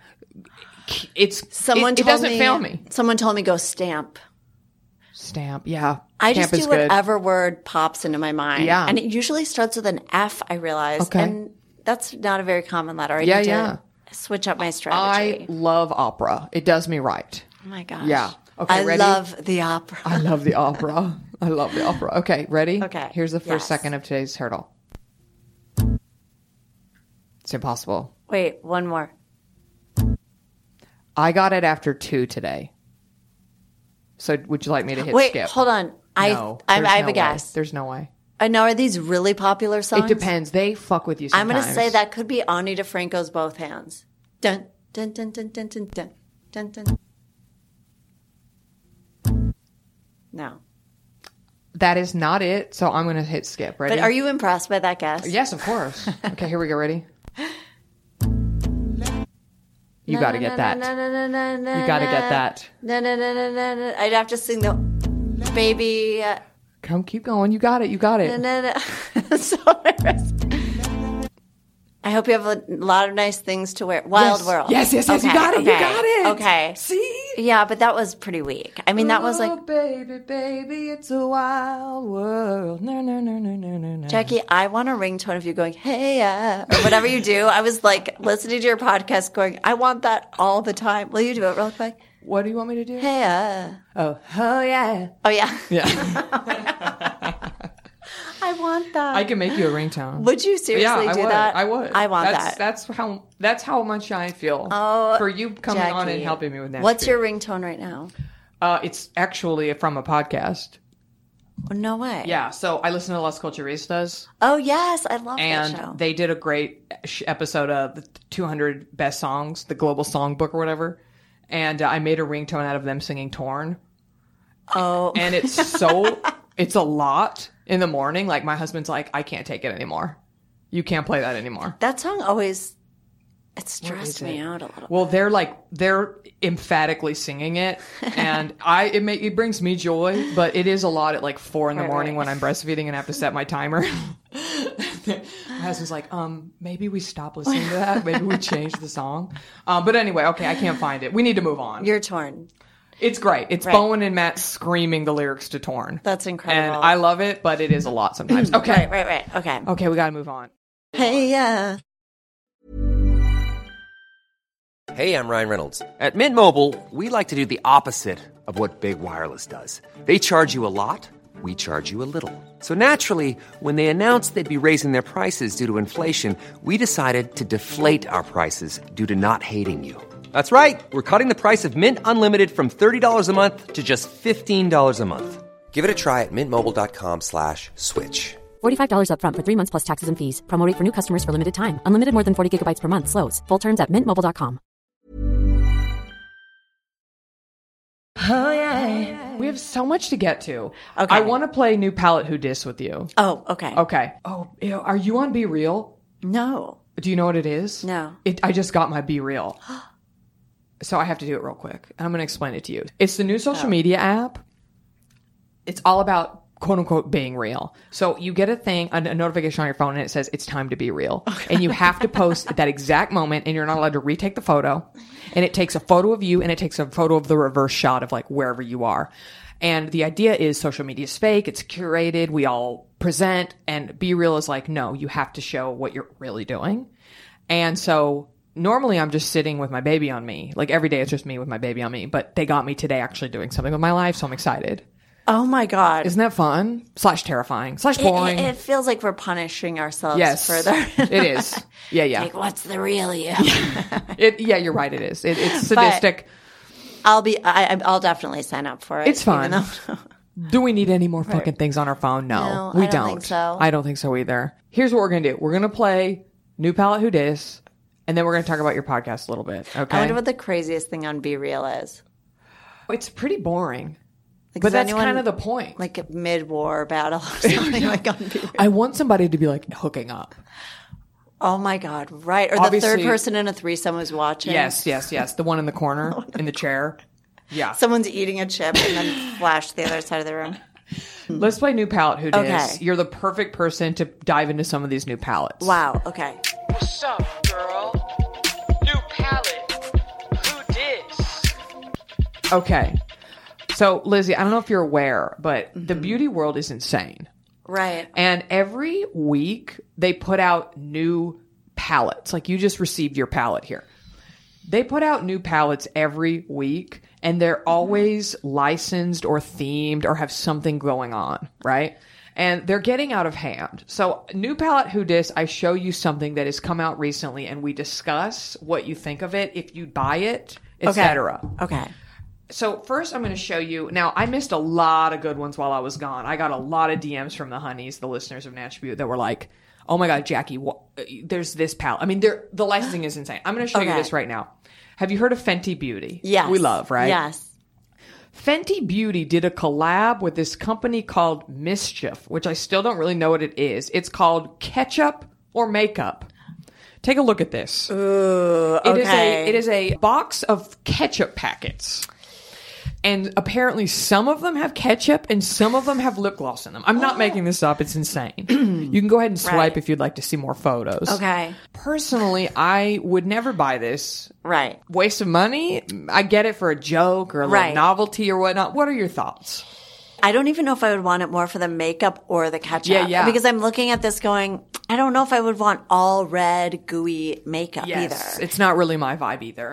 It's Someone it, it told doesn't me, fail me. Someone told me go stamp. Stamp, yeah. I Stamp just is do good. whatever word pops into my mind. Yeah. And it usually starts with an F, I realize. Okay. And that's not a very common letter. I Yeah, need yeah. to switch up my I strategy. love opera. It does me right. oh my gosh. Yeah. Okay, I ready? love the opera. I love the opera. I love the opera. Okay, ready? Okay, Here's the first yes. second of today's hurdle. It's impossible. Wait, one more. I got it after two today. So would you like me to hit Wait, skip? hold on. I No, I, there's I have no a guess. way. There's no way. I know. Are these really popular songs? It depends. They fuck with you I'm sometimes. going to say that could be Ani DeFranco's Both Hands. Dun, dun, dun, dun, dun, dun, dun, dun, dun. No. That is not it, so I'm going to hit skip. Ready? But are you impressed by that guess? Yes, of course. Okay, here we go. Ready? You got to get that. You got to get that. No, no, no, no, no, no. I'd have to sing the baby. Uh, Come, keep going. You got it. You got no, it. no, no. So nervous. I hope you have a lot of nice things to wear. Wild yes. World. Yes, yes, yes. You Okay, got it. You okay, got it. Okay. See? Yeah, but that was pretty weak. I mean, that was like, Oh, baby, baby, it's a wild world. No, no, no, no, no, no, no. Jackie, I want a ringtone of you going, hey, uh, or whatever you do. I was like listening to your podcast going, I want that all the time. Will you do it real quick? What do you want me to do? Hey, uh. Oh, oh yeah. Oh, yeah. Yeah. I want that. I can make you a ringtone. Would you seriously yeah, I do would. that? I would. I want that's, that. That's how. That's how much I feel. Oh, for you coming on and Jackie. helping me with that. What's your ringtone right now? Uh, it's actually from a podcast. Oh, no way. Yeah. So I listen to Las Culturistas, Oh, yes. I love and that show. they did a great sh- episode of the two hundred best songs, the Global Songbook or whatever. And uh, I made a ringtone out of them singing "Torn," oh, and it's so it's a lot in the morning. Like my husband's like, I can't take it anymore. You can't play that anymore. that song always, it is stressed me it? out a little. Well, they're like they're emphatically singing it, and I it make it brings me joy, but it is a lot at like four in the Right, morning right. when I'm breastfeeding and I have to set my timer. My husband's like, um, maybe we stop listening to that. Maybe we change the song. Um, but anyway, okay, I can't find it. We need to move on. You're torn. It's great. It's Right. Bowen and Matt screaming the lyrics to "Torn." That's incredible. And I love it, but it is a lot sometimes. Okay, Right, right, right. Okay. okay, we got to move on. Hey, yeah. Hey, I'm Ryan Reynolds. At Mint Mobile, we like to do the opposite of what Big Wireless does. They charge you a lot, we charge you a little. So naturally, when they announced they'd be raising their prices due to inflation, we decided to deflate our prices due to not hating you. That's right. We're cutting the price of Mint Unlimited from thirty dollars a month to just fifteen dollars a month. Give it a try at mintmobile.com slash switch. forty-five dollars up front for three months plus taxes and fees. Promo rate for new customers for limited time. Unlimited more than forty gigabytes per month. Slows full terms at mint mobile dot com. Oh, yeah. We have so much to get to. Okay. I want to play New Palette Who Dis with you. Oh, okay. Okay. Oh, ew, are you on Be Real? No. Do you know what it is? No. It, I just got my Be Real. So I have to do it real quick. I'm going to explain it to you. It's the new social Oh. media app. It's all about quote unquote being real. So you get a thing, a, a notification on your phone, and it says it's time to be real. Okay. And you have to post at that exact moment, and you're not allowed to retake the photo. And it takes a photo of you, and it takes a photo of the reverse shot of like wherever you are. And the idea is social media is fake. It's curated. We all present, and Be Real is like, no, you have to show what you're really doing. And so normally I'm just sitting with my baby on me. Like every day it's just me with my baby on me. But they got me today actually doing something with my life, so I'm excited. Oh my God. Isn't that fun? Slash terrifying. Slash boring. It, it, it feels like we're punishing ourselves yes. further. It is. Yeah, yeah. Like, what's the real you? It, yeah, you're right. It is. It, it's sadistic. But I'll be, I, I'll definitely sign up for it. It's fun. Though, Do we need any more fucking things on our phone? No, No, we I don't think so. I don't think so either. Here's what we're going to do. We're going to play New Palette Who Dis, and then we're going to talk about your podcast a little bit. Okay. I wonder what the craziest thing on Be Real is. It's pretty boring. Like, But is that's anyone, kind of the point. Like a mid-war battle or something like on Be Real. I want somebody to be like hooking up. Oh my God, right. Or the Obviously- third person in a threesome who's watching. Yes, yes, yes. The one in the corner, in the chair. Yeah. Someone's eating a chip and then flash to the other side of the room. Let's play New Palette Who Dis. Okay. You're the perfect person to dive into some of these new palettes. Wow, okay. What's up, girl? New palette. Who dis? Okay. So, Lizzie, I don't know if you're aware, but Mm-hmm. the beauty world is insane. Right. And every week they put out new palettes. Like you just received your palette here. They put out new palettes every week, and they're always licensed or themed or have something going on, right? And they're getting out of hand. So New Palette Who Dis, I show you something that has come out recently, and we discuss what you think of it, if you'd buy it, et cetera. Okay. So first I'm going to show you. Now, I missed a lot of good ones while I was gone. I got a lot of D Ms from the honeys, the listeners of Natch Butte, that were like, oh my God, Jackie, wh- there's this palette. I mean, they're, the licensing is insane. I'm going to show you Okay. this right now. Have you heard of Fenty Beauty? Yes. We love, right? Yes. Fenty Beauty did a collab with this company called Mischief, which I still don't really know what it is. It's called Ketchup or Makeup. Take a look at this. Ooh, It is okay. a it is a box of ketchup packets. And apparently some of them have ketchup and some of them have lip gloss in them. I'm not making this up. It's insane. You can go ahead and swipe Right. if you'd like to see more photos. Okay. Personally, I would never buy this. Right. Waste of money? I get it for a joke or a little Right. novelty or whatnot. What are your thoughts? I don't even know if I would want it more for the makeup or the ketchup. Yeah, yeah. Because I'm looking at this going, I don't know if I would want all red, gooey makeup Yes. either. It's not really my vibe either.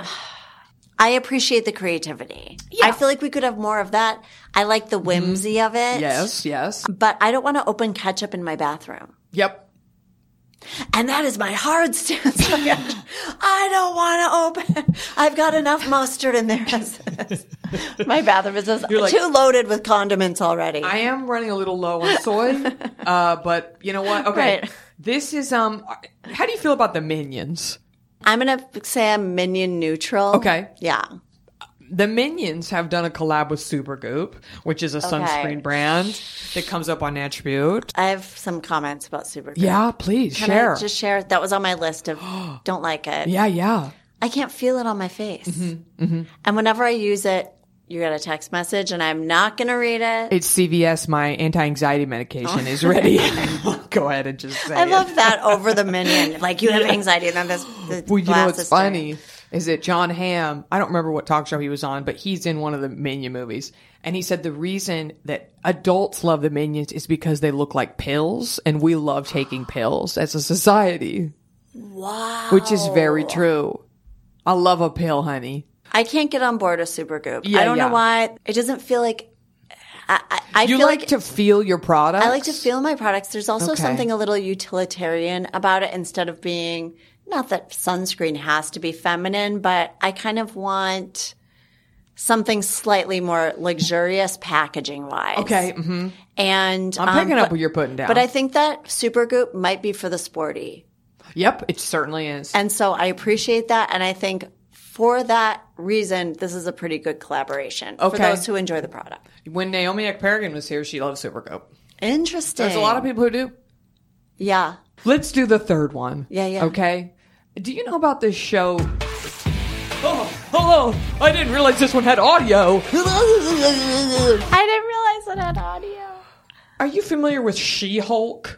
I appreciate the creativity. I feel like we could have more of that. I like the whimsy of it. Yes, yes. But I don't want to open ketchup in my bathroom. Yep. And that is my hard stance. I don't want to open. I've got enough mustard in there. As it is. My bathroom is just like- too loaded with condiments already. I am running a little low on soy, uh, but you know what? Okay. Right. This is, um, how do you feel about the Minions? I'm going to say I'm Minion neutral. Okay. Yeah. The Minions have done a collab with Supergoop, which is a sunscreen brand that comes up on Natch Butte. I have some comments about Supergoop. Yeah, please Can share. I just share? That was on my list of don't like it. Yeah, yeah. I can't feel it on my face. Mm-hmm, mm-hmm. And whenever I use it, you get a text message and I'm not going to read it. It's C V S. My anti-anxiety medication is ready. Go ahead and just say I it. love that over the Minion. Like you have anxiety and then this the Well, you know glass what's is stirring. funny is that John Hamm, I don't remember what talk show he was on, but he's in one of the Minion movies. And he said the reason that adults love the Minions is because they look like pills, and we love taking pills as a society. Wow. Which is very true. I love a pale honey. I can't get on board with Supergoop. Yeah, I don't yeah. know why. It doesn't feel like I, I, I You feel like, like to feel your products? I like to feel my products. There's also Okay. something a little utilitarian about it instead of being, not that sunscreen has to be feminine, but I kind of want something slightly more luxurious packaging wise. Okay. Mm-hmm. And I'm um, picking up but- what you're putting down. But I think that Supergoop might be for the sporty. Yep, it certainly is. And so I appreciate that. And I think for that reason, this is a pretty good collaboration for Okay. those who enjoy the product. When Naomi Ekperigin was here, she loves Supergoop. Interesting. There's a lot of people who do. Yeah. Let's do the third one. Yeah, yeah. Okay. Do you know about this show? Oh, hello. I didn't realize this one had audio. I didn't realize it had audio. Are you familiar with She-Hulk?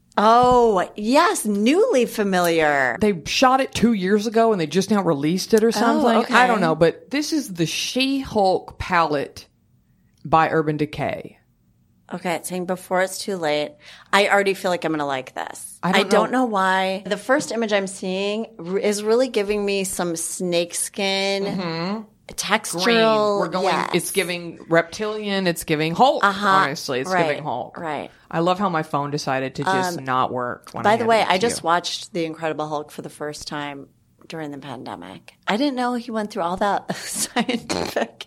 Oh, yes. Newly familiar. They shot it two years ago and they just now released it or something. okay. I don't know, but this is the She-Hulk palette by Urban Decay. Okay, it's saying before it's too late. I already feel like I'm going to like this. I don't know. know why. The first image I'm seeing r- is really giving me some snakeskin Green. textural. We're going, yes. it's giving reptilian, it's giving Hulk. Uh-huh. Honestly, it's Right, giving Hulk. right. I love how my phone decided to just not work. When By I the handed way, it to I just you. watched The Incredible Hulk for the first time during the pandemic. I didn't know he went through all that scientific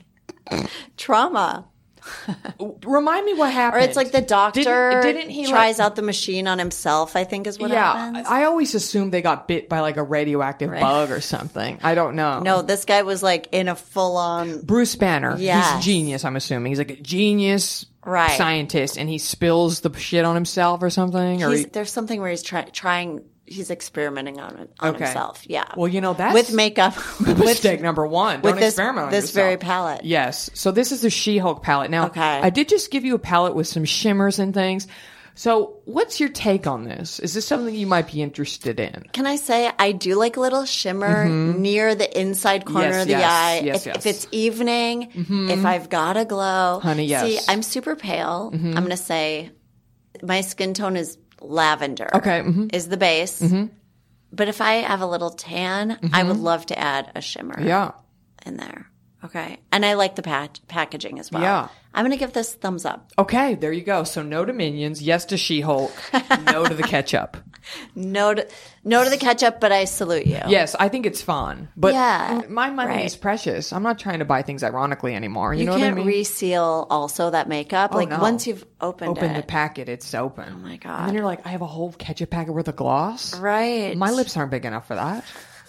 trauma. Remind me what Or happened. it's like the doctor Didn't, didn't he tries like, out the machine on himself, I think is what yeah, happens. I always assumed they got bit by like a radioactive bug or something. I don't know. No, this guy was like in a full on. Bruce Banner. He's Yes. a genius, I'm assuming. He's like a genius Right. scientist and he spills the shit on himself or something. Or He's, he, there's something where he's try, trying. He's experimenting on it on Okay. himself. Yeah. well, you know, that's with makeup. with mistake number one. with Don't this- experiment on this yourself. very palette. Yes. So this is the She-Hulk palette. Now, Okay. I did just give you a palette with some shimmers and things. So what's your take on this? Is this something you might be interested in? Can I say I do like a little shimmer near the inside corner Yes, of the yes, eye. yes, if, yes. if it's evening, if I've got a glow. Honey, yes. See, I'm super pale. I'm going to say my skin tone is lavender. Okay, mhm. Is the base. But if I have a little tan, I would love to add a shimmer Yeah. in there. Okay. And I like the pat- packaging as well. Yeah. I'm going to give this thumbs up. Okay, there you go. So no to Minions, yes to She-Hulk, no to the ketchup. No to, no to the ketchup, but I salute you. Yes, I think it's fun. But Yeah, my money right. is precious. I'm not trying to buy things ironically anymore. You, You know what I can't mean? reseal also that makeup. Oh, like no. once you've opened Open it. the packet, it's open. Oh my And God. then you're like, I have a whole ketchup packet worth of gloss. Right. My lips aren't big enough for that.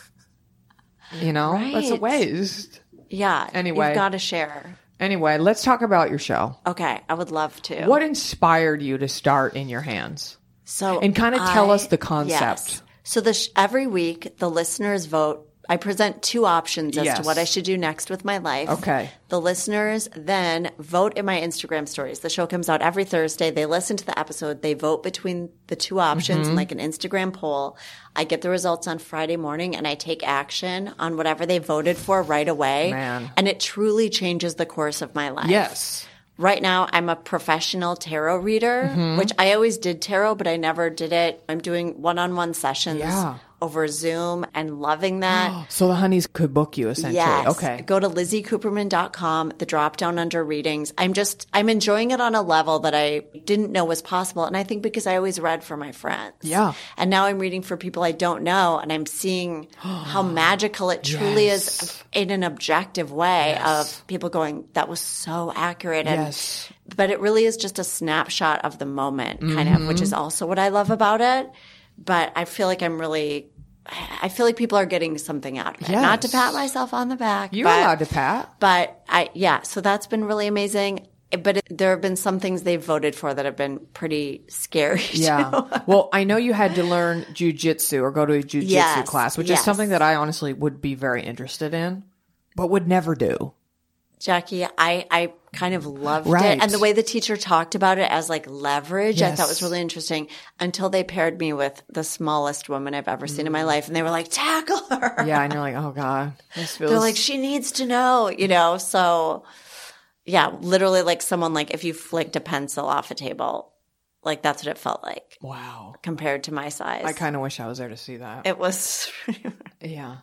You know, that's a Right. waste. Yeah. Anyway. You've got to share. Anyway, let's talk about your show. Okay. I would love to. What inspired you to start In Your Hands? So And kind of tell I- us the concept. Yes. So the sh- every week the listeners vote. I present two options as Yes. to what I should do next with my life. Okay. The listeners then vote in my Instagram stories. The show comes out every Thursday. They listen to the episode. They vote between the two options Mm-hmm. in like an Instagram poll. I get the results on Friday morning and I take action on whatever they voted for right away. Man. And it truly changes the course of my life. Yes. Right now, I'm a professional tarot reader, Mm-hmm. which I always did tarot, but I never did it. I'm doing one-on-one sessions Yeah. over Zoom and loving that. So the honeys could book you essentially. Yes. Okay. Go to lizzie cooperman dot com, the drop down under readings. I'm just, I'm enjoying it on a level that I didn't know was possible. And I think because I always read for my friends. Yeah. And now I'm reading for people I don't know. And I'm seeing how magical it truly Yes. is in an objective way Yes. of people going, that was so accurate. And, Yes. But it really is just a snapshot of the moment, kind Mm-hmm. of, which is also what I love about it. But I feel like I'm really, I feel like people are getting something out of it. Not to Yes. pat myself on the back. You're but, allowed to pat. But I, yeah, so that's been really amazing. But it, there have been some things they've voted for that have been pretty scary. Yeah. too. Well, I know you had to learn jujitsu or go to a jujitsu Yes, class, which yes. is something that I honestly would be very interested in, but would never do. Jackie, I, I kind of loved Right. it. And the way the teacher talked about it as like leverage, I thought Yes. was really interesting until they paired me with the smallest woman I've ever seen in Mm. my life. And they were like, tackle her. Yeah, and you're like, oh god, this feels They're like, she needs to know, you know? So yeah, literally like someone like if you flicked a pencil off a table, like that's what it felt like wow. compared to my size. I kind of wish I was there to see that. It was, Yeah.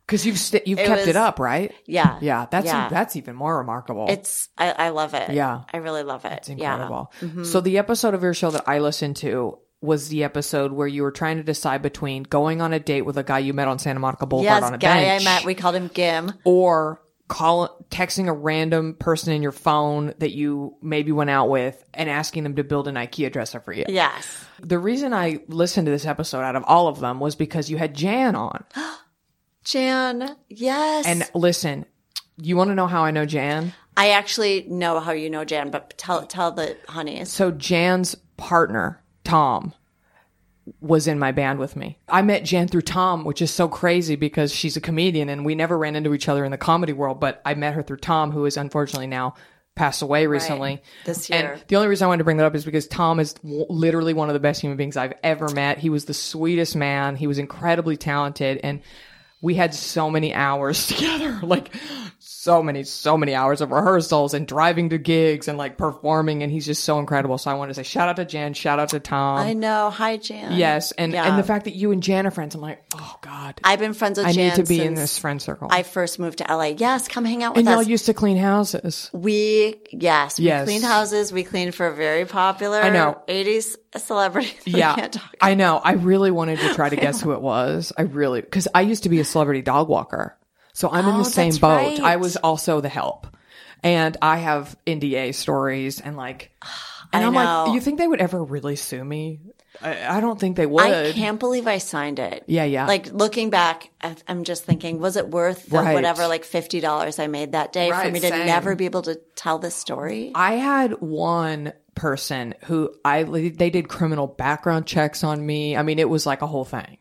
Because you've st- you've It kept was- it up, right? Yeah. Yeah, that's Yeah. that's even more remarkable. It's, I, I love it. Yeah. I really love it. It's incredible. Yeah. Mm-hmm. So the episode of your show that I listened to was the episode where you were trying to decide between going on a date with a guy you met on Santa Monica Boulevard Yes, on a guy bench, I met, we called him Gim. or call texting a random person in your phone that you maybe went out with and asking them to build an IKEA dresser for you. Yes. The reason I listened to this episode out of all of them was because you had Jan on. Jan, yes. And listen, you want to know how I know Jan? I actually know how you know Jan, but tell tell the honeys. So Jan's partner, Tom, was in my band with me. I met Jan through Tom, which is so crazy because she's a comedian and we never ran into each other in the comedy world, but I met her through Tom, who is unfortunately now passed away recently. This year. And the only reason I wanted to bring that up is because Tom is w- literally one of the best human beings I've ever met. He was the sweetest man. He was incredibly talented, and we had so many hours together, like so many, so many hours of rehearsals and driving to gigs and like performing. And he's just so incredible. So I wanted to say shout out to Jan, shout out to Tom. I know. Hi, Jan. Yes. And, Yeah. and the fact that you and Jan are friends, I'm like, oh God, I've been friends with I Jan need to be in since this friend circle. I first moved to L A. Yes, come hang out with and y'all us. used to clean houses. we, yes, we Yes. cleaned houses. We cleaned for a very popular I know. eighties celebrity. We Yeah, can't talk. I know. I really wanted to try to guess who it was. I really, because I used to be a celebrity dog walker. So I'm in Oh, the same that's boat. right. I was also the help. And I have N D A stories and like, and I I'm know. like, you think they would ever really sue me? I, I don't think they would. I can't believe I signed it. Yeah, yeah. Like looking back, I- I'm just thinking, was it worth the Right. whatever, like fifty dollars I made that day for Right, me to same. never be able to tell this story? I had one person who I, they did criminal background checks on me. I mean, it was like a whole thing.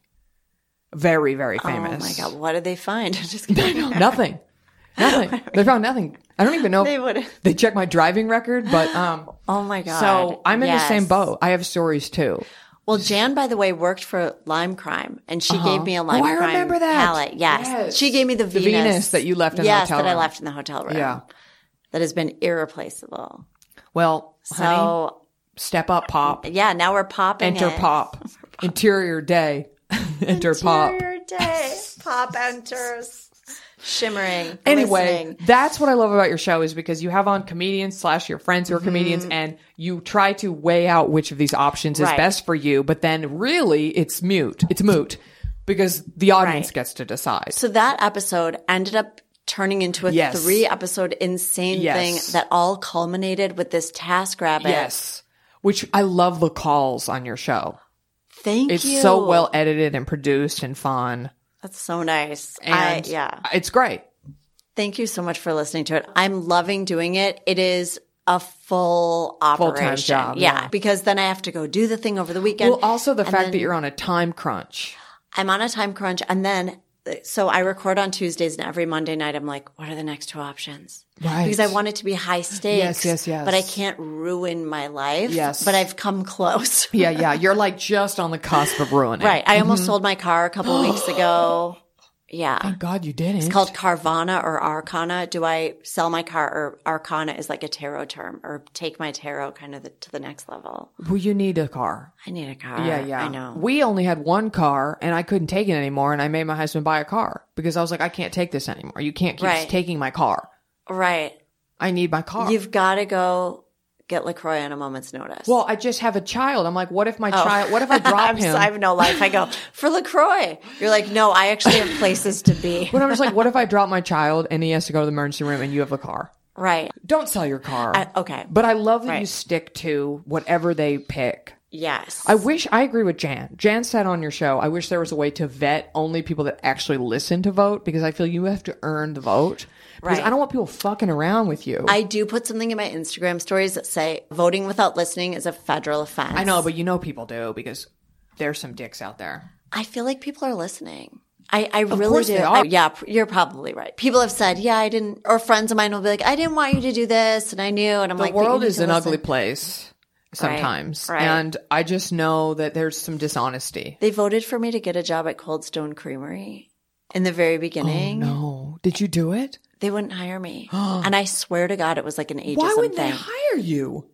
Very, very famous. Oh my God, what did they find? Just kidding. Nothing. Nothing. They found nothing. I don't even know. They would. They checked my driving record, but um. Oh my God. So I'm in Yes. the same boat. I have stories too. Well, Jan, by the way, worked for Lime Crime, and she gave me a Lime Oh, I Crime remember that. palette. Yes. Yes. She gave me the The Venus. Venus that you left in the yes, hotel that I room. left in the hotel room. Yeah. That has been irreplaceable. Well, honey, So, step up, pop. yeah, now we're popping Enter it. pop. Interior day. Enter pop. Interior day. Pop enters. Shimmering. Anyway, listening. that's what I love about your show is because you have on comedians slash your friends who are comedians and you try to weigh out which of these options is Right. best for you, but then really it's mute. It's moot because the audience Right. gets to decide. So that episode ended up turning into a Yes. three episode insane Yes. thing that all culminated with this TaskRabbit. Yes. Which I love the calls on your show. Thank It's you. so well edited and produced and fun. That's so nice. And I, yeah. it's great. Thank you so much for listening to it. I'm loving doing it. It is a full operation. Full-time job, yeah, yeah. because then I have to go do the thing over the weekend. Well, also the and fact then that you're on a time crunch. I'm on a time crunch, and then so I record on Tuesdays, and every Monday night I'm like, what are the next two options? Right. Because I want it to be high stakes. Yes, yes, yes. But I can't ruin my life. Yes. But I've come close. Yeah, yeah. You're like just on the cusp of ruining. Right. I almost sold my car a couple weeks ago. Yeah. Thank God you didn't. It's called Carvana or Arcana. Do I sell my car, or Arcana is like a tarot term, or take my tarot kind of the, to the next level? Well, you need a car. I need a car. Yeah, yeah. I know. We only had one car and I couldn't take it anymore. And I made my husband buy a car because I was like, I can't take this anymore. You can't keep Right. taking my car. Right. I need my car. You've got to go get LaCroix on a moment's notice. well, I just have a child. I'm like, what if my Oh. child, what if I drop I'm him? so- I have no life. I go, for LaCroix. You're like, no, I actually have places to be. But I'm just like, what if I drop my child and he has to go to the emergency room and you have a car? Right. Don't sell your car. I, okay. But I love that you Right. stick to whatever they pick. Yes. I wish, I agree with Jan. Jan said on your show, I wish there was a way to vet only people that actually listen to vote because I feel you have to earn the vote. Because Right. I don't want people fucking around with you. I do put something in my Instagram stories that say voting without listening is a federal offense. I know, but you know people do because there's some dicks out there. I feel like people are listening. I, I really course do. they are. I- yeah, pr- you're probably right. People have said, yeah, I didn't, or friends of mine will be like, I didn't want you to do this, and I knew, and I'm The like, but you world need is to an listen. ugly place sometimes. right. And I just know that there's some dishonesty. They voted for me to get a job at Cold Stone Creamery in the very beginning. No. Did you do it? They wouldn't hire me. And I swear to God, it was like an ageism Why would they thing. hire you?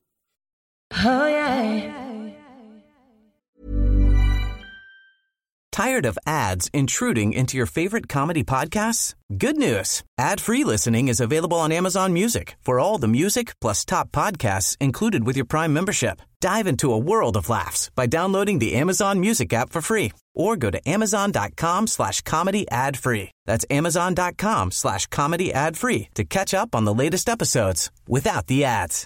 Tired of ads intruding into your favorite comedy podcasts? Good news. Ad-free listening is available on Amazon Music for all the music plus top podcasts included with your Prime membership. Dive into a world of laughs by downloading the Amazon Music app for free or go to amazon.com slash comedy ad free. That's amazon.com slash comedy ad free to catch up on the latest episodes without the ads.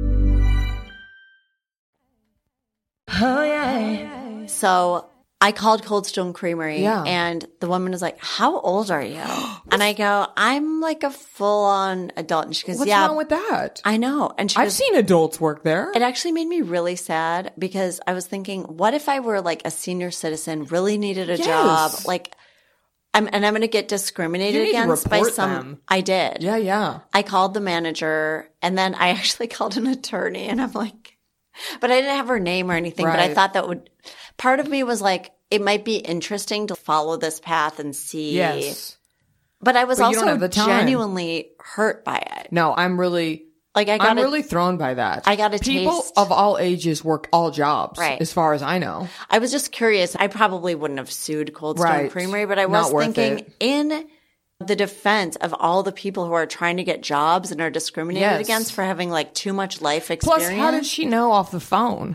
Oh, yeah. So I called Cold Stone Creamery Yeah. and the woman was like, how old are you? And I go, I'm like a full on adult. And she goes, What's yeah. wrong with that? I know. And she I've goes, seen adults work there. it actually made me really sad because I was thinking, what if I were like a senior citizen, really needed a Yes. job? Like, I'm, and I'm going to get discriminated You need to against by report some. them. I did. Yeah, yeah. I called the manager and then I actually called an attorney and I'm like, but I didn't have her name or anything, but I Right. thought that would, part of me was like, it might be interesting to follow this path and see. Yes. But I was But you don't also have the time. genuinely hurt by it. No, I'm really, Like I got I'm a- really thrown by that. I got a People taste. of all ages work all jobs, Right. as far as I know. I was just curious. I probably wouldn't have sued Cold Stone Right. Creamery, but I Not was worth thinking it. in the defense of all the people who are trying to get jobs and are discriminated Yes. against for having like too much life Plus, experience. how did she know off the phone?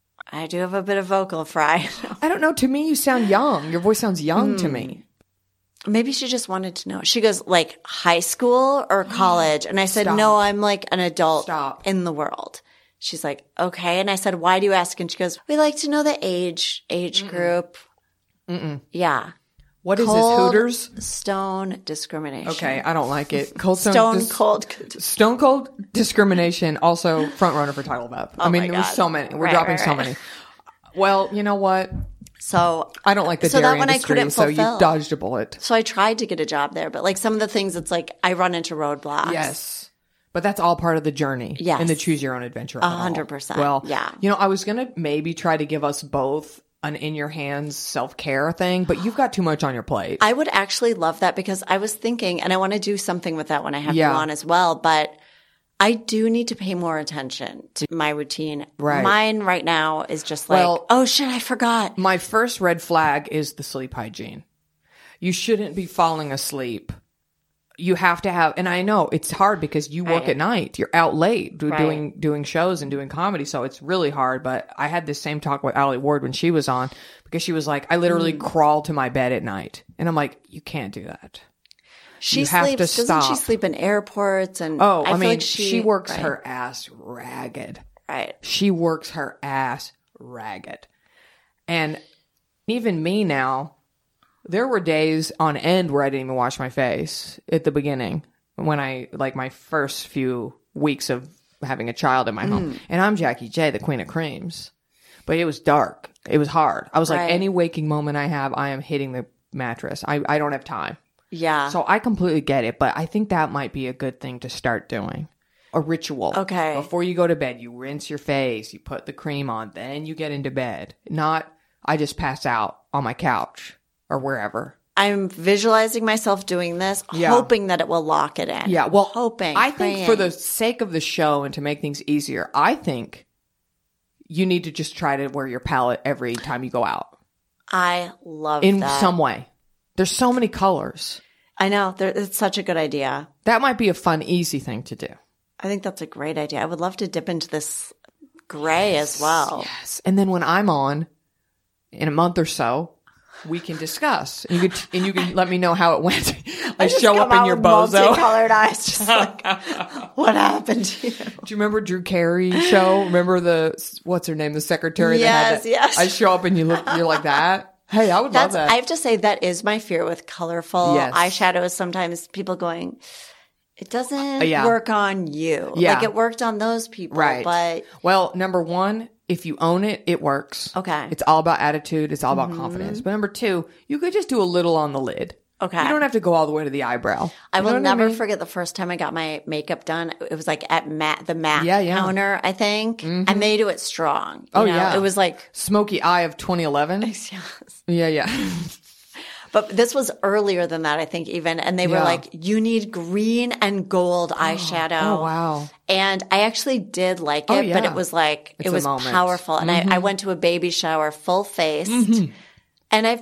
I do have a bit of vocal fry. I don't know. To me, you sound young. Your voice sounds young Hmm. to me. Maybe she just wanted to know. She goes, like, high school or college? And I said, Stop. no, I'm like an adult Stop. in the world. She's like, okay. And I said, why do you ask? And she goes, we like to know the age, age group. Mm-mm. Yeah. What is Cold this, Hooters? Stone discrimination. Okay, I don't like it. Cold Stone, Stone dis- cold. Stone Cold discrimination, also front runner for title Beth. I Oh mean, my there was God. so many. We're Right, dropping right, so right. many. Well, you know what? So I don't like the So that dairy one I industry, couldn't so you fulfill. dodged a bullet. So I tried to get a job there, but like some of the things, it's like I run into roadblocks. Yes. But that's all part of the journey. Yes. And the choose your own adventure. A of it all. hundred percent. Well, Yeah. You know, I was going to maybe try to give us both an in your hands self care thing, but you've got too much on your plate. I would actually love that because I was thinking, and I want to do something with that when I have Yeah. you on as well, but I do need to pay more attention to my routine. Right. Mine right now is just like, Well- oh shit, I forgot. My first red flag is the sleep hygiene. You shouldn't be falling asleep. You have to have, and I know it's hard because you work Right. at night. You're out late do, Right. doing doing shows and doing comedy, so it's really hard. But I had this same talk with Allie Ward when she was on because she was like, I literally Mm. crawl to my bed at night, and I'm like, you can't do that. She you have sleeps, to doesn't she stop. sleep in airports? And Oh, I, feel mean, like she, she, works right, her ass ragged. Right. She works her ass ragged. And even me now, there were days on end where I didn't even wash my face at the beginning when I, like my first few weeks of having a child in my Mm. home. And I'm Jackie J, the queen of creams. But it was dark. It was hard. I was like, Right. any waking moment I have, I am hitting the mattress. I, I don't have time. Yeah. So I completely get it, but I think that might be a good thing to start doing. A ritual. Okay. Before you go to bed, you rinse your face, you put the cream on, then you get into bed. Not, I just pass out on my couch or wherever. I'm visualizing myself doing this, Yeah. hoping that it will lock it in. Yeah, well, hoping. I think praying. for the sake of the show and to make things easier, I think you need to just try to wear your palette every time you go out I love in that. some way. There's so many colors. I know. There, it's such a good idea. That might be a fun, easy thing to do. I think that's a great idea. I would love to dip into this gray as well. Yes. And then when I'm on in a month or so, we can discuss. And you can, and you can let me know how it went. I just show come up in out your with bozo. multicolored eyes, just like, what happened to you? Do you remember Drew Carey show? Remember the, what's her name? The secretary that had Yes, that? yes. I show up and you look, you're like that. Hey, I would That's, love that. I have to say, that is my fear with colorful Yes. eyeshadows. Sometimes people going, it doesn't Uh, yeah. work on you. Yeah. Like it worked on those people. Right. But Well, number one, if you own it, it works. Okay. It's all about attitude. It's all about Mm-hmm. confidence. But number two, you could just do a little on the lid. Okay. You don't have to go all the way to the eyebrow. I You know will what never mean? forget the first time I got my makeup done. It was like at Mac, the Mac Yeah, yeah. counter, I think. And they do it strong. You Oh, know? yeah. It was like, Smoky Eye of twenty eleven. yes. Yeah, yeah. But this was earlier than that, I think, even. And they were Yeah. like, you need green and gold eyeshadow. Oh, wow. And I actually did like it, Oh, but yeah. it was like, It's it a was moment. powerful. And I, I went to a baby shower full faced. And I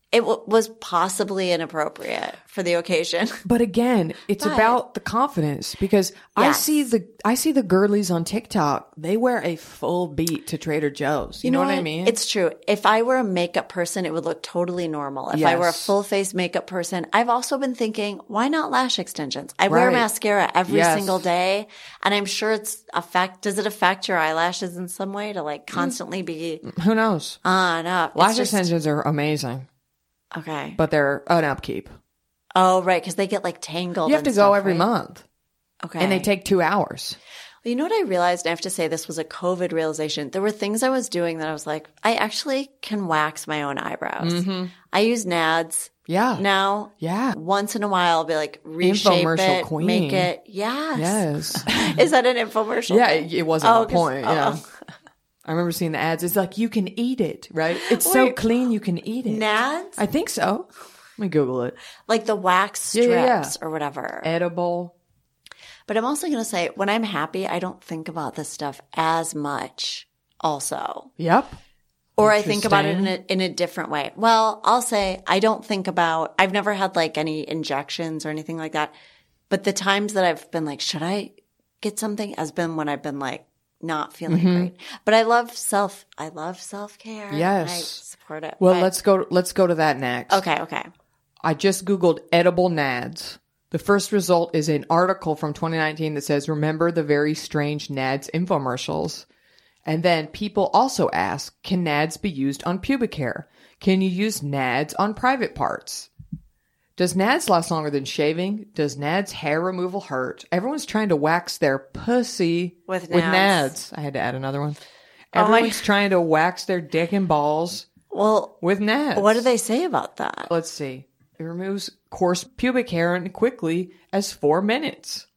it w- was possibly inappropriate for the occasion. But again, it's But- about the confidence because I Yes. see the I see the girlies on TikTok. They wear a full beat to Trader Joe's. You, know, what I mean? It's true. If I were a makeup person, it would look totally normal. If I were a Yes. full face makeup person, I've also been thinking, why not lash extensions? I wear Right. mascara every Yes. single day, and I'm sure it's affect. Does it affect your eyelashes in some way to like constantly be Who knows? on up? It's Lash just- extensions are amazing, Okay. but they're an upkeep. Oh, right, because they get like tangled. You have and to go stuff, every right? month, Okay. and they take two hours. Well, you know what I realized? I have to say this was a COVID realization. There were things I was doing that I was like, I actually can wax my own eyebrows. Mm-hmm. I use Nads Yeah. now. Yeah. Once in a while, I'll be like, reshape Infomercial it, queen. make it. Yes. Yes. Is that an infomercial? Yeah, it, it wasn't Oh, the 'cause- point. oh, Yeah. oh. I remember seeing the ads. It's like you can eat it, right? It's so Wait. clean you can eat it. Nads? I think so. Let me Google it. Like the wax Yeah, strips yeah, yeah. or whatever. Edible. But I'm also going to say, when I'm happy, I don't think about this stuff as much also. Yep. Or I think about it in Interesting. a, in a different way. Well, I'll say I don't think about, I've never had like any injections or anything like that. But the times that I've been like, should I get something has been when I've been like not feeling Mm-hmm. great. But I love self, I love self-care. Yes. I support it. Well, But- let's go. Let's go to that next. Okay, okay. I just Googled edible nads. The first result is an article from twenty nineteen that says, remember the very strange nads infomercials. And then people also ask, can nads be used on pubic hair? Can you use nads on private parts? Does nads last longer than shaving? Does nads hair removal hurt? Everyone's trying to wax their pussy With with nads. nads. I had to add another one. Oh my- Everyone's trying to wax their dick and balls Well, with nads. what do they say about that? Let's see. It removes coarse pubic hair in quickly as four minutes.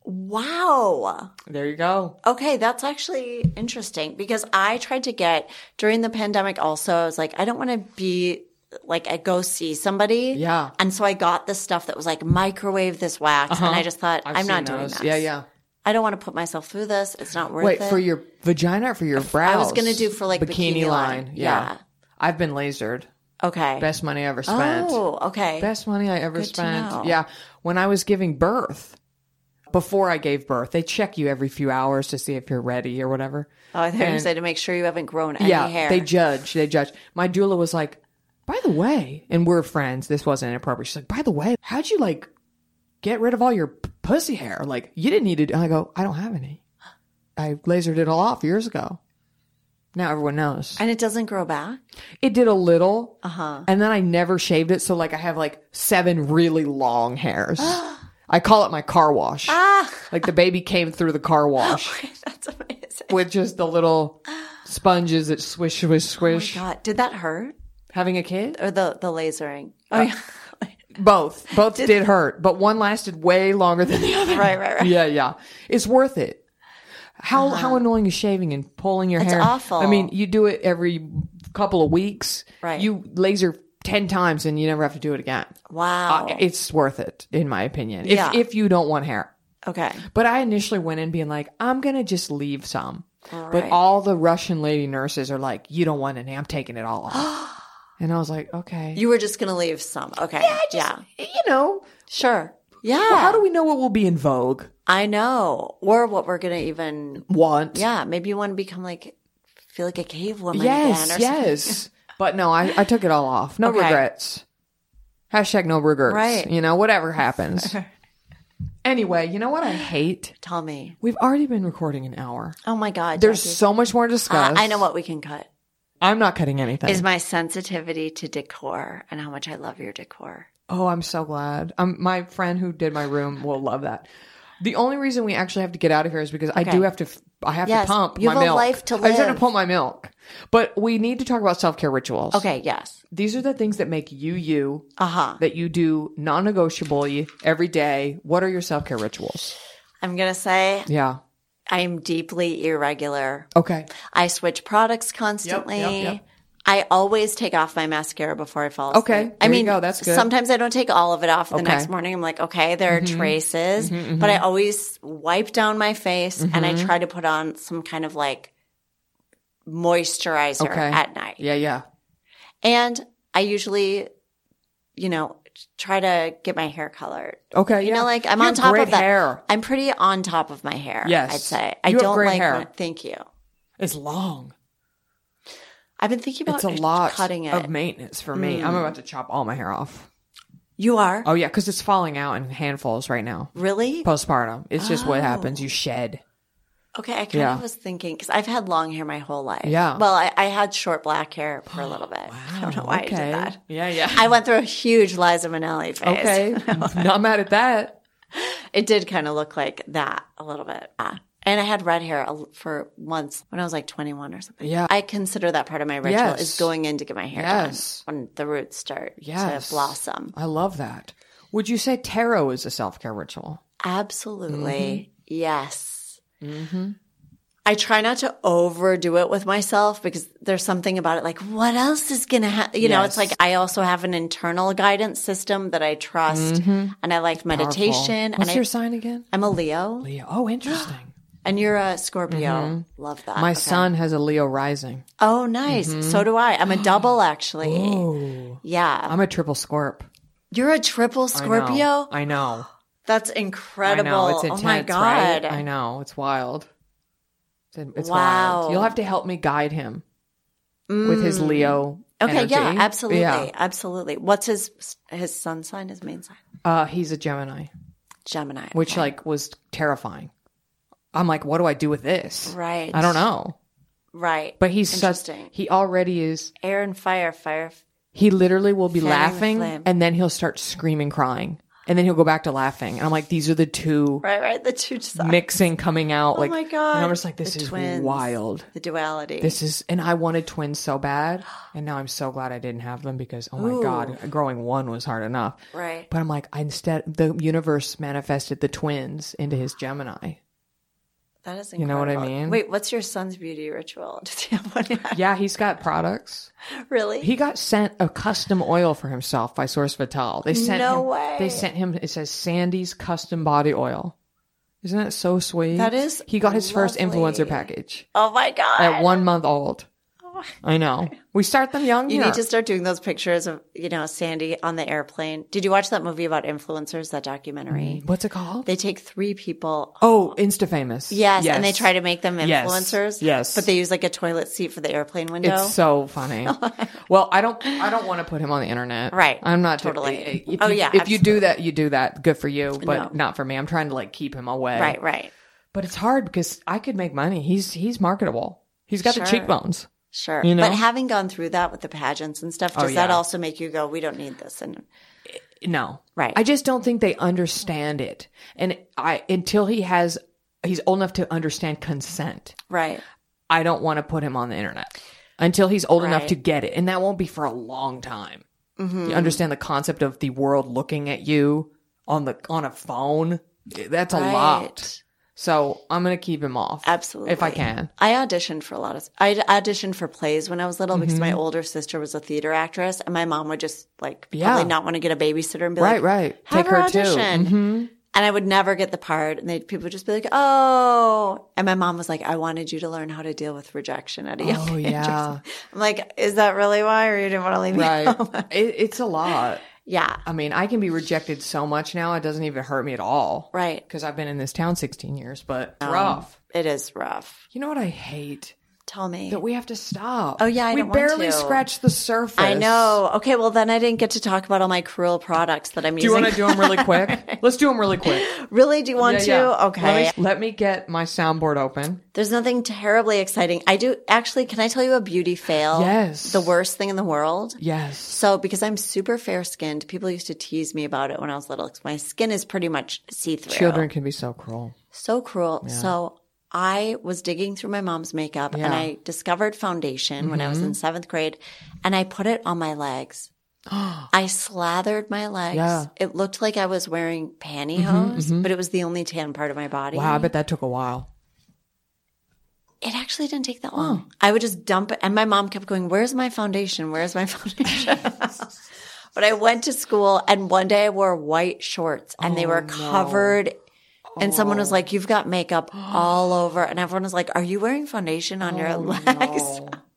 Wow. There you go. Okay, that's actually interesting because I tried to get during the pandemic also, I was like, I don't want to be like I go see somebody. Yeah. And so I got this stuff that was like microwave this wax. And I just thought, I've I'm not seen doing those. this. Yeah, yeah. I don't want to put myself through this. It's not worth Wait, it. for your vagina or for your brows? I was going to do for like bikini, line. Yeah. I've been lasered. Okay. Best money I ever spent. Oh, okay. Best money I ever Good to spent. know. Yeah. When I was giving birth, before I gave birth, they check you every few hours to see if you're ready or whatever. Oh, I thought you And- said to make sure you haven't grown any yeah, hair. they judge. They judge. My doula was like, by the way, and we're friends. This wasn't inappropriate. She's like, by the way, how'd you like get rid of all your p- pussy hair? Like, you didn't need to. And I go, I don't have any. I lasered it all off years ago. Now everyone knows. And it doesn't grow back? It did a little. Uh-huh. And then I never shaved it. So like I have like seven really long hairs. I call it my car wash. Ah! Like the baby came through the car wash That's amazing. with just the little sponges that swish, swish, Oh my swish. God. Did that hurt? Having a kid? Or the, the lasering? Oh, yeah. Both. Both did, hurt, but one lasted way longer than the other. Right, right, right. Yeah, yeah. It's worth it. How how annoying is shaving and pulling your It's hair? awful. I mean, you do it every couple of weeks. Right. You laser ten times and you never have to do it again. Wow. Uh, it's worth it, in my opinion. If Yeah. if you don't want hair. Okay. But I initially went in being like, I'm gonna just leave some. But Right. all the Russian lady nurses are like, you don't want any. I'm taking it all off. And I was like, okay. You were just going to leave some. Okay. Yeah. you know, Sure. Yeah. well, how do we know what will be in vogue? I know. Or what we're going to even, Want? yeah, maybe you want to become like, feel like a cave woman Yes, again or yes. But no, I, I took it all off. No Okay. regrets. Hashtag no regrets. Right. You know, whatever happens. Anyway, you know what I hate? something. Tell me. We've already been recording an hour. Oh my God. There's Jackie. so much more to Uh, discuss. I know what we can cut. I'm not cutting anything. Is my sensitivity to decor and how much I love your decor. Oh, I'm so glad. Um, my friend who did my room will love that. The only reason we actually have to get out of here is because I Okay. do have to. f- I have Yes, to pump you my have a milk. life to I just have to live. pump my milk. But we need to talk about self care rituals. Okay. Yes. These are the things that make you you. Uh huh. That you do non-negotiably every day. What are your self care rituals? I'm going to say Yeah. I'm deeply irregular. Okay. I switch products constantly. yep, yep. I always take off my mascara before I fall asleep. Okay, I there you mean, go, that's good. sometimes I don't take all of it off. The Okay. next morning, I'm like, okay, there are traces, but I always wipe down my face and I try to put on some kind of like moisturizer Okay. at night. Yeah, yeah. And I usually you know, try to get my hair colored. Okay, You yeah. know, like I'm You on have top great of that. hair. I'm pretty on top of my hair. Yes. I'd say. I You have don't great like hair. when- thank you. It's long. I've been thinking about It's a lot cutting it. of maintenance for me. I'm about to chop all my hair off. You are? Oh, yeah, because it's falling out in handfuls right now. Really? Postpartum. It's just what Oh. happens. You shed. Okay, I kind Yeah. of was thinking because I've had long hair my whole life. Yeah. Well, I, I had short black hair for a little bit. I don't know why okay. I did that. Yeah, yeah. I went through a huge Liza Minnelli phase. Okay. Not mad at that. It did kind of look like that a little bit. Yeah. And I had red hair a- for months when I was like twenty-one or something. Yeah. I consider that part of my ritual Yes. is going in to get my hair Yes. done when the roots start Yes. to blossom. I love that. Would you say tarot is a self-care ritual? Absolutely. Yes. Mm-hmm. I try not to overdo it with myself because there's something about it like, what else is going to happen? You know, it's Yes. like I also have an internal guidance system that I trust and I like meditation. What's and your I, sign again? I'm a Leo Leo. Oh, interesting. and you're a Scorpio. Love that. My Okay. son has a Leo rising. Oh, nice. So do I. I'm a double actually. Oh. Yeah. I'm a triple scorp. You're a triple I know. Scorpio? I know. That's I incredible. know. It's intense, oh my God. right? I know. It's wild. It's, it's Wow. wild. You'll have to help me guide him with his Leo Okay, energy. yeah, absolutely. Yeah. Absolutely. What's his his sun sign, his main sign? Uh, he's a Gemini, Gemini. which okay. like was terrifying. I'm like, what do I do with this? Right. I don't know. Right. But he's such, Interesting. he already is, Air and fire, fire. he literally will be Fanning the laughing flame. and then he'll start screaming, crying. And then he'll go back to laughing. And I'm like, these are the two Right, right. The two sides. mixing coming out. Oh like, my God. And I'm just like, this The is twins. wild. The duality. This is, and I wanted twins so bad. And now I'm so glad I didn't have them because, oh my Ooh. God, growing one was hard enough. Right. But I'm like, I instead, the universe manifested the twins into his Gemini. That is incredible. You know what I mean? Wait, what's your son's beauty ritual? Does he have one? Yeah, he's got products. Really? He got sent a custom oil for himself by Source Vital. They sent No him, way. They sent him, it says Sandy's custom body oil. Isn't that so sweet? That is He got his first lovely. influencer package Oh my God. at one month old. I know. We start them young You here. need to start doing those pictures of, you know, Sandy on the airplane. Did you watch that movie about influencers, that documentary? What's it called? They take three people. Oh, Insta famous. Yes, and they try to make them Yes. influencers. Yes. But they use like a toilet seat for the airplane window. It's so funny. Well, I don't. I don't want to put him on the internet. Right. I'm not Totally. If Oh, you, yeah, If you do absolutely. that, you do that. Good for you, but No. not for me. I'm trying to like keep him away. Right, right. But it's hard because I could make money. He's he's marketable. He's got Sure. the cheekbones. Sure. You know? But having gone through that with the pageants and stuff, Oh, does that yeah. also make you go, we don't need this? And No. Right. I just don't think they understand it. And I until he has he's old enough to understand consent. right. I don't want to put him on the internet until he's old enough Right. to get it. And that won't be for a long time. You understand the concept of the world looking at you on the on a phone? That's a Right. lot. So I'm going to keep him off. Absolutely. If I can. I auditioned for a lot of, I auditioned for plays when I was little because Mm-hmm. my older sister was a theater actress and my mom would just like Yeah. probably not want to get a babysitter and be Right, like, right. have Take her her too. audition. Mhm. And I would never get the part. And they, people would just be like, oh. And my mom was like, I wanted you to learn how to deal with rejection at a young Oh, age. yeah. I'm like, is that really why? Or you didn't want to leave me Right. home? it, it's a lot. Yeah. I mean, I can be rejected so much now, it doesn't even hurt me at all. Right. Because I've been in this town sixteen years, but it's Um, rough. It is rough. You know what I hate? Tell me. That we have to stop. Oh, yeah, I We don't want barely to. scratched the surface. I know. Okay, well, then I didn't get to talk about all my cruel products that I'm Do you using. want to do them really quick? Let's do them really quick. Really? Do you want Yeah, to? yeah. Okay. Let me, let me get my soundboard open. There's nothing terribly exciting. I do actually, can I tell you a beauty fail? Yes. The worst thing in the world? Yes. So, because I'm super fair skinned, people used to tease me about it when I was little because my skin is pretty much see through. Children can be so cruel. So cruel. So, I was digging through my mom's makeup and Yeah. I discovered foundation when I was Mm-hmm. in seventh grade and I put it on my legs. I slathered my legs. Yeah. It looked like I was wearing pantyhose, but it was the only tan part of my body. Wow, I bet that took a while. It actually didn't take that long. I would just dump it. And my mom kept going, where's my foundation? Where's my foundation? But I went to school and one day I wore white shorts and they were covered. And someone was like, you've got makeup all over. And everyone was like, are you wearing foundation on your legs?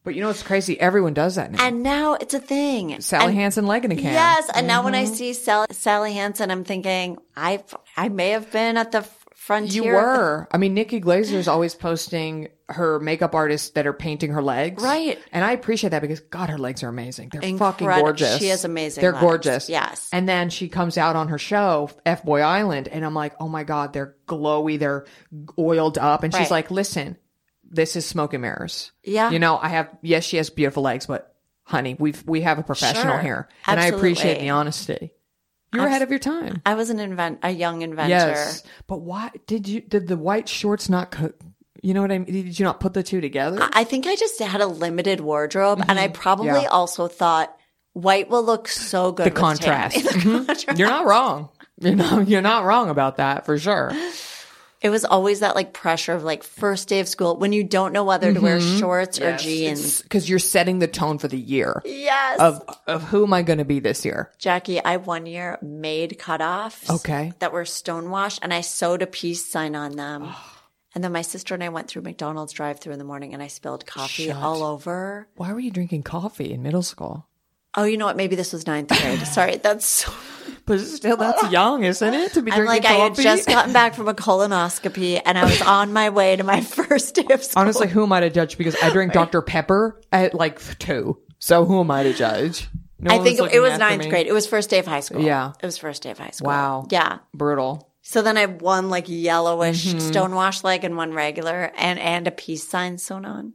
But you know what's crazy? Everyone does that now. And now it's a thing. Sally and, Hansen leg in a can. Yes. And now Mm-hmm. when I see Sally, Sally Hansen, I'm thinking, I I may have been at the frontier. You were. I mean, Nikki Glaser is always posting her makeup artists that are painting her legs. Right. And I appreciate that because, God, her legs are amazing. They're fucking Incredible. gorgeous. She has amazing They're legs. gorgeous. Yes. And then she comes out on her show, F Boy Island, and I'm like, oh my God, they're glowy. They're oiled up. And she's Right. like, listen, this is smoke and mirrors. Yeah. You know, I have, yes, she has beautiful legs, but honey, we've, we have a professional Sure. here. And I Absolutely. appreciate the honesty. You're Abs- ahead of your time. I was an invent, a young inventor. Yes, but why did you? Did the white shorts not cook? You know what I mean? Did you not put the two together? I think I just had a limited wardrobe, and I probably Yeah. also thought white will look so good. the with contrast. tan. The Mhm. contrast. You're not wrong. You know, you're not wrong about that for sure. It was always that like pressure of like first day of school when you don't know whether to wear Mm-hmm. shorts or jeans. Because you're setting the tone for the year Yes. of of who am I going to be this year? Jackie, I one year made cutoffs. Okay. That were stonewashed, and I sewed a peace sign on them. And then my sister and I went through McDonald's drive-thru in the morning, and I spilled coffee Shut. all over. Why were you drinking coffee in middle school? Oh, you know what? Maybe this was ninth grade. Sorry, that's so. But still, that's young, isn't it? To be I'm drinking like, I had coffee. just gotten back from a colonoscopy, and I was on my way to my first day of school. Honestly, who am I to judge? Because I drink Doctor Pepper at like two. So who am I to judge? No I one think was it, it was looking after ninth me. grade. It was first day of high school. Yeah. It was first day of high school. Wow. Yeah. Brutal. So then I had one like yellowish Mm-hmm. stonewashed leg and one regular, and and a peace sign sewn on.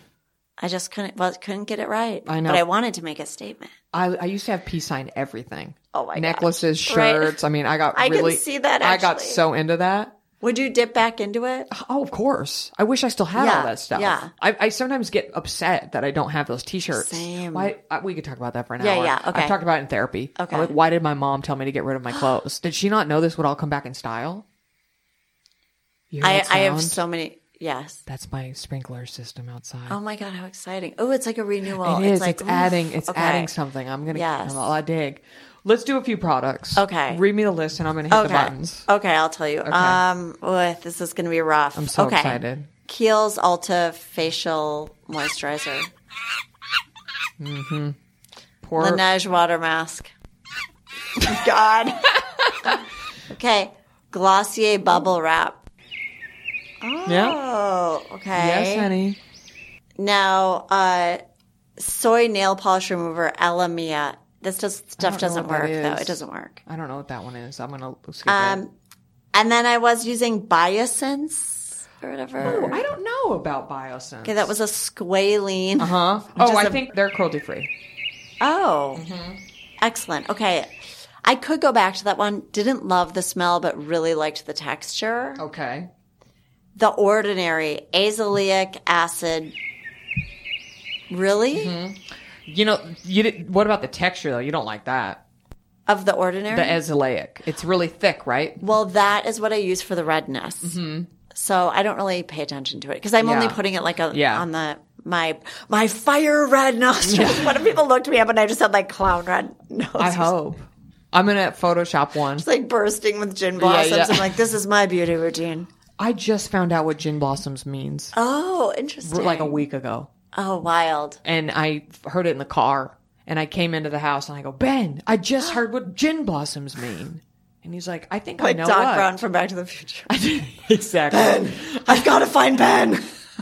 I just couldn't well, couldn't get it right. Mm. I know. But I wanted to make a statement. I, I used to have peace sign everything. Oh my gosh. Necklaces, Right. shirts. I mean, I got I can really. see that, I got actually. so into that. Would you dip back into it? Oh, of course. I wish I still had Yeah, all that stuff. yeah. I, I sometimes get upset that I don't have those T-shirts. Same. Why? I, we could talk about that for an Yeah, hour. yeah, okay. I've talked about it in therapy. Okay. I'm like, why did my mom tell me to get rid of my clothes? Did she not know this would all come back in style? You hear I, that I have sound? so many. Yes. That's my sprinkler system outside. Oh my God, how exciting. Oh, it's like a renewal. It is. It's like it's oof. adding. It's Okay. adding something. I'm gonna. Yes. I dig. Let's do a few products. Okay. Read me the list, and I'm gonna hit Okay. the buttons. Okay, I'll tell you. Um, oh, this is going to be rough. I'm so okay. excited. Kiehl's Ulta Facial Moisturizer. Poor. Laneige Water Mask. God. Okay. Glossier Bubble Wrap. Yeah. Oh, okay. Yes, honey. Now, uh, soy nail polish remover, Ella Mia. This does, stuff know doesn't what that work, though. is. It doesn't work. I don't know what that one is. I'm gonna skip Um, it. and then I was using Biosense or whatever. Oh, I don't know about Biosense. Okay, that was a squalene. Uh huh. Oh, Just I a- think they're cruelty free. Oh, Mm-hmm. excellent. Okay. I could go back to that one. Didn't love the smell, but really liked the texture. Okay. The Ordinary azelaic acid. Really? Mm-hmm. You know, you did, what about the texture though? You don't like that. Of the Ordinary? The azelaic. It's really thick, right? Well, that is what I use for the redness. Mm-hmm. So I don't really pay attention to it because I'm only Yeah. putting it like a, Yeah. on the my my fire red nostrils. What if people looked me up and I just had like clown red nose? I hope. I'm gonna Photoshop one. It's like bursting with gin blossoms. yeah. I'm like, this is my beauty routine. I just found out what gin blossoms means Oh, interesting. like a week ago, Oh, wild. and I heard it in the car. And I came into the house and I go, Ben, I just heard what gin blossoms mean. And he's like, I think I Like know Doc what. Brown from Back to the Future. Exactly. I've got to find Ben.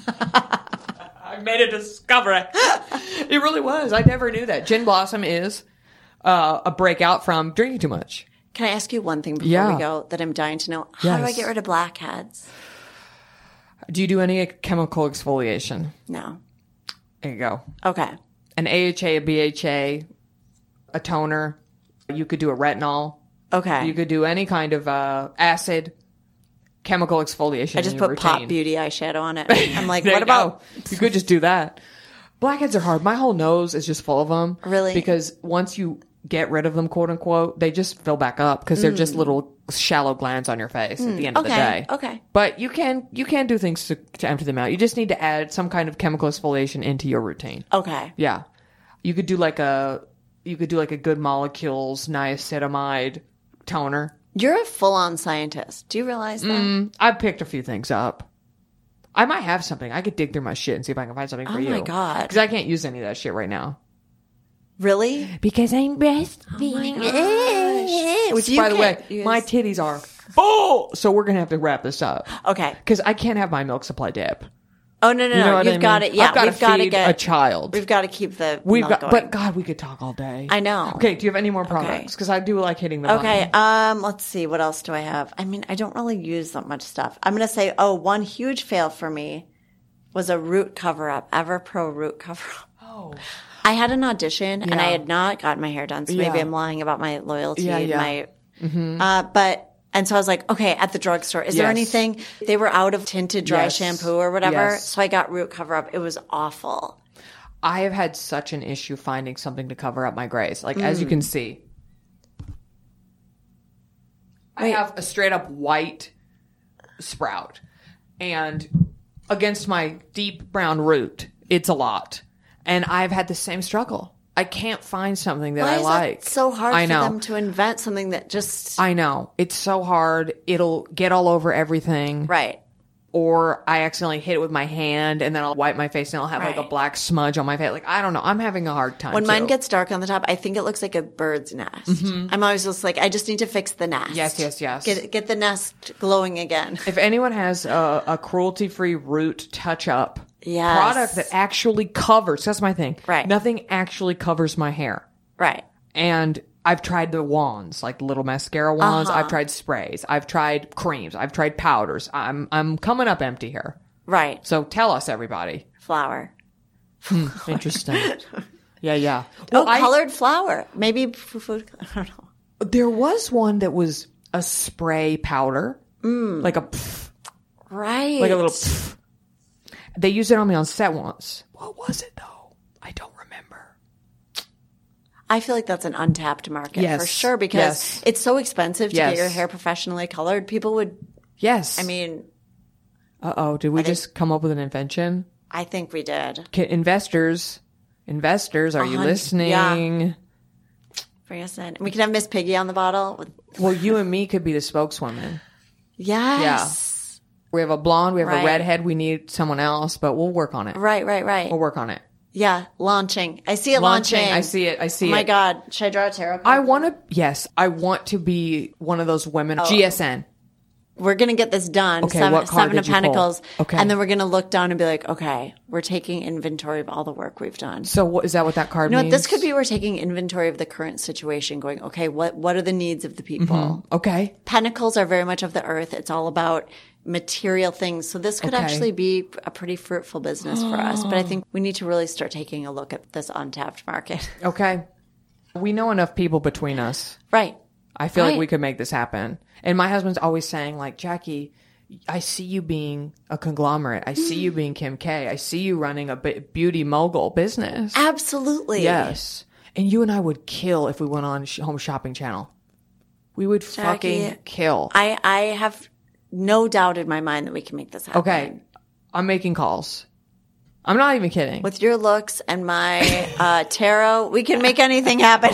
I made a discovery. It really was. I never knew that. Gin blossom is uh, a breakout from drinking too much. Can I ask you one thing before Yeah. we go that I'm dying to know? How do I Yes. get rid of blackheads? Do you do any chemical exfoliation? No. There you go. Okay. An A H A, a B H A, a toner. You could do a retinol. Okay. You could do any kind of uh, acid chemical exfoliation. I just in your put Pop routine. Beauty eyeshadow on it. I'm like, There what you about? go. You could just do that. Blackheads are hard. My whole nose is just full of them. Really? Because once you get rid of them, quote unquote, they just fill back up because they're just little shallow glands on your face at the end of the Mm. Okay. day. Okay. But you can you can do things to, to empty them out. You just need to add some kind of chemical exfoliation into your routine. Okay. Yeah. You could do like a you could do like a Good Molecules niacinamide toner. You're a full-on scientist. Do you realize that? Mm, I picked a few things up. I might have something. I could dig through my shit and see if I can find something for Oh you. my God. Because I can't use any of that shit right now. Really? Because I'm breastfeeding. Oh Which, You by the way, can't use- my titties are full. So we're going to have to wrap this up. Okay. Because I can't have my milk supply dip. Oh, no, no, You know no. what You've I mean? got it. Yeah, I've got we've to got to feed get a child. We've got to keep the We've milk got, going. but God, we could talk all day. I know. Okay, do you have any more products? Because I do like hitting the Okay, button. um, let's see. What else do I have? I mean, I don't really use that much stuff. I'm going to say, oh, one huge fail for me was a root cover-up, EverPro root cover-up. Oh. I had an audition, and Yeah. I had not gotten my hair done, so maybe Yeah. I'm lying about my loyalty Yeah, and yeah. my Mm-hmm. uh, but and so I was like, okay, at the drugstore, is there Yes. anything? They were out of tinted dry Yes. shampoo or whatever, Yes. so I got root cover-up. It was awful. I have had such an issue finding something to cover up my grays. Like, as you Mm. can see, I have a straight up white sprout. And against my deep brown root, it's a lot. And I've had the same struggle. I can't find something that Why I is like. that so hard I for know. them to invent something that just I know. It's so hard. It'll get all over everything. right? Or I accidentally hit it with my hand and then I'll wipe my face and I'll have like a Right. black smudge on my face. Like, I don't know. I'm having a hard time. When mine too. gets dark on the top, I think it looks like a bird's nest. I'm always just like, I just need to fix the nest. Mm-hmm. Yes, yes, yes. Get get the nest glowing again. If anyone has a, a cruelty-free root touch-up Yes. product that actually covers, that's my thing. Right. Nothing actually covers my hair. Right. And I've tried the wands, like the little mascara wands. Uh-huh. I've tried sprays. I've tried creams. I've tried powders. I'm I'm coming up empty here. Right. So tell us, everybody. Flower. Interesting. yeah, yeah. Oh, Well, I- colored flower. Maybe f- food. I don't know. there was one that was a spray powder, like a pff, Right. like a little. Pff. They used it on me on set once. What was it though? I don't remember. I feel like that's an untapped market Yes. for sure because Yes. it's so expensive to Yes. get your hair professionally colored. People would, Yes. I mean, uh oh, did we just come up with an invention? I think we did. Can, investors, investors, are you hun- listening? Bring us in. We could have Miss Piggy on the bottle. With, Well, you and me could be the spokeswoman. yes. We have a blonde, we have Right. a redhead, we need someone else, but we'll work on it. Right, right, right. We'll work on it. Yeah, launching. I see it Launching. launching. I see it. I see oh my it. God. Should I draw a tarot card? I want to, yes, I want to be one of those women. G S N. We're going to get this done. Okay, seven, what card seven did of you pull? Pentacles. Okay. And then we're going to look down and be like, okay, we're taking inventory of all the work we've done. So what is that what that card You know what? means? This could be we're taking inventory of the current situation, going, okay, what, what are the needs of the people? Okay. Pentacles are very much of the earth. It's all about material things. So this could Okay. actually be a pretty fruitful business for us. But I think we need to really start taking a look at this untapped market. Okay. We know enough people between us. Right. I feel like Right. we could make this happen. And my husband's always saying, like, Jackie, I see you being a conglomerate. I see you being Kim K. I see you running a b- beauty mogul business. Absolutely. Yes. And you and I would kill if we went on sh- Home Shopping Channel. We would Jackie, fucking kill. I, I have no doubt in my mind that we can make this happen. Okay. I'm making calls. I'm not even kidding. With your looks and my uh, tarot, we can make anything happen.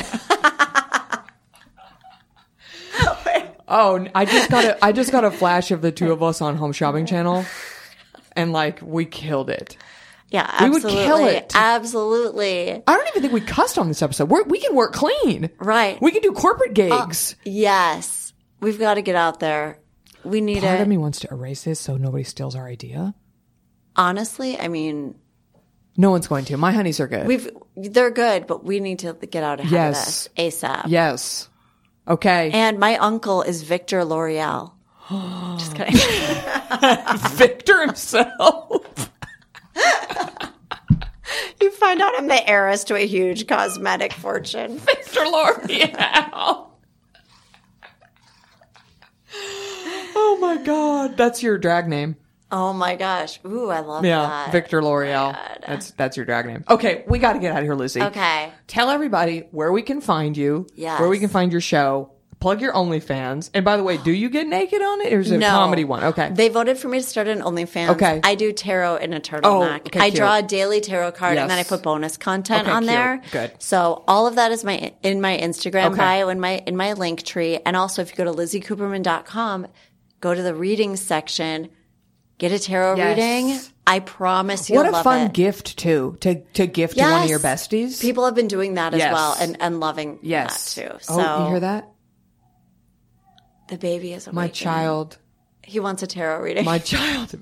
Oh, I just got a I just got a flash of the two of us on Home Shopping Channel, and like we killed it. Yeah, We would absolutely. kill it. Absolutely. I don't even think we cussed on this episode. We're, we can work clean. Right. We can do corporate gigs. Yes. We've got to get out there. We need Part it. of me wants to erase this so nobody steals our idea. Honestly, I mean, No one's going to. My honeys are good. we've they're good, but we need to get out ahead Yes. of this ASAP. Yes. Okay. And my uncle is Victor L'Oreal. Just kidding. Victor himself. You find out I'm the heiress to a huge cosmetic fortune. Victor L'Oreal. Oh my God. That's your drag name. Oh my gosh. Ooh, I love Yeah. that. Victor L'Oreal. God. That's that's your drag name. Okay. We got to get out of here, Lizzie. Okay. Tell everybody where we can find you. Yes. Where we can find your show. Plug your OnlyFans. And by the way, do you get naked on it or is it No. a comedy one? Okay. They voted for me to start an OnlyFans. Okay. I do tarot in a turtleneck. Oh, okay, I cute. draw a daily tarot card and then I Yes. put bonus content Okay, on cute. there. Good. So all of that is my in my Instagram Okay. bio, in my in my link tree. And also if you go to lizzie cooperman dot com, go to the readings section. Get a tarot Yes. reading. I promise you'll What a love fun it. gift too to to gift to one of Yes. your besties. People have been doing that as Yes. well and, and loving yes. that too. So Oh, you hear that? the baby is awakening. My child. He wants a tarot reading. My child.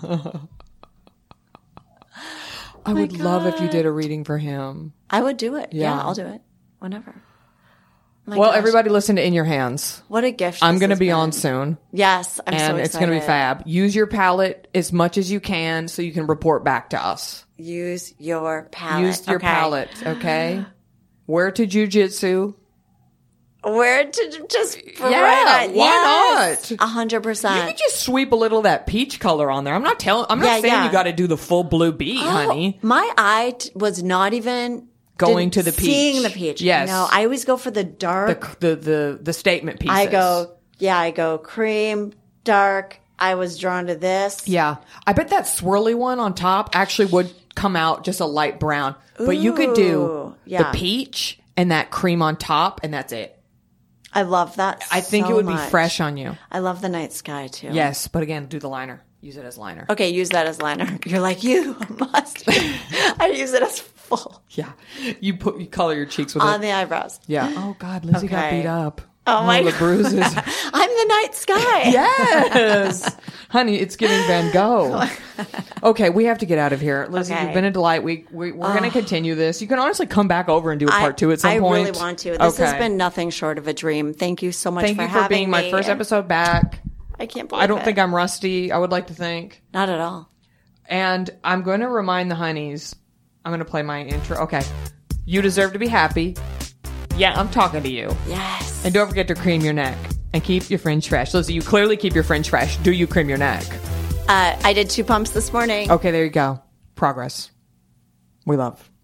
I would love if you did a reading for him. I would do it. Yeah, Yeah. I'll do it. Whenever. My well, gosh. everybody listen to In Your Hands. What a gift. I'm this going to has be been. on soon. Yes, I'm so and excited. it's going to be fab. Use your palette as much as you can so you can report back to us. Use your palette. Use your okay. palette, okay? Wear to jujitsu. Where to just Yeah, right on. why Yes. not? A hundred You percent. could just sweep a little of that peach color on there. I'm not telling. I'm not Yeah, saying yeah. you got to do the full blue bee, honey. My eye t- was not even Going didn't- to the peach. Seeing the peach. Yes. No, I always go for the dark. The the the the statement pieces. I go, yeah, I go cream, dark. I was drawn to this. Yeah, I bet that swirly one on top actually would come out just a light brown. But you could do Ooh, yeah. the peach and that cream on top, and that's it. I love that. I think so it would be much. fresh on you. I love the night sky too. Yes, but again, do the liner. Use it as liner. Okay, use that as liner. You're like, you must. I use it as full Yeah, you put you color your cheeks with on it. the eyebrows. Yeah. Oh God, Lizzie got Okay. beat up. Oh, my the bruises. I'm the night sky. Yes, honey, it's giving Van Gogh. Okay, we have to get out of here, Lizzie. Okay. You've been a delight. We, we we're going to continue this. You can honestly come back over and do a I, part two at some I point. really want to. This has Okay. been nothing short of a dream. Thank you so much Thank for you for having being my me. first episode back. I can't believe I don't it. think I'm rusty. I would like to think. Not at all. And I'm going to remind the honeys. I'm going to play my intro. Okay. You deserve to be happy. Yeah, I'm talking to you. Yes. And don't forget to cream your neck and keep your fringe fresh. Lizzie, you clearly keep your fringe fresh. Do you cream your neck? Uh, I did two pumps this morning. Okay, there you go. Progress. We love.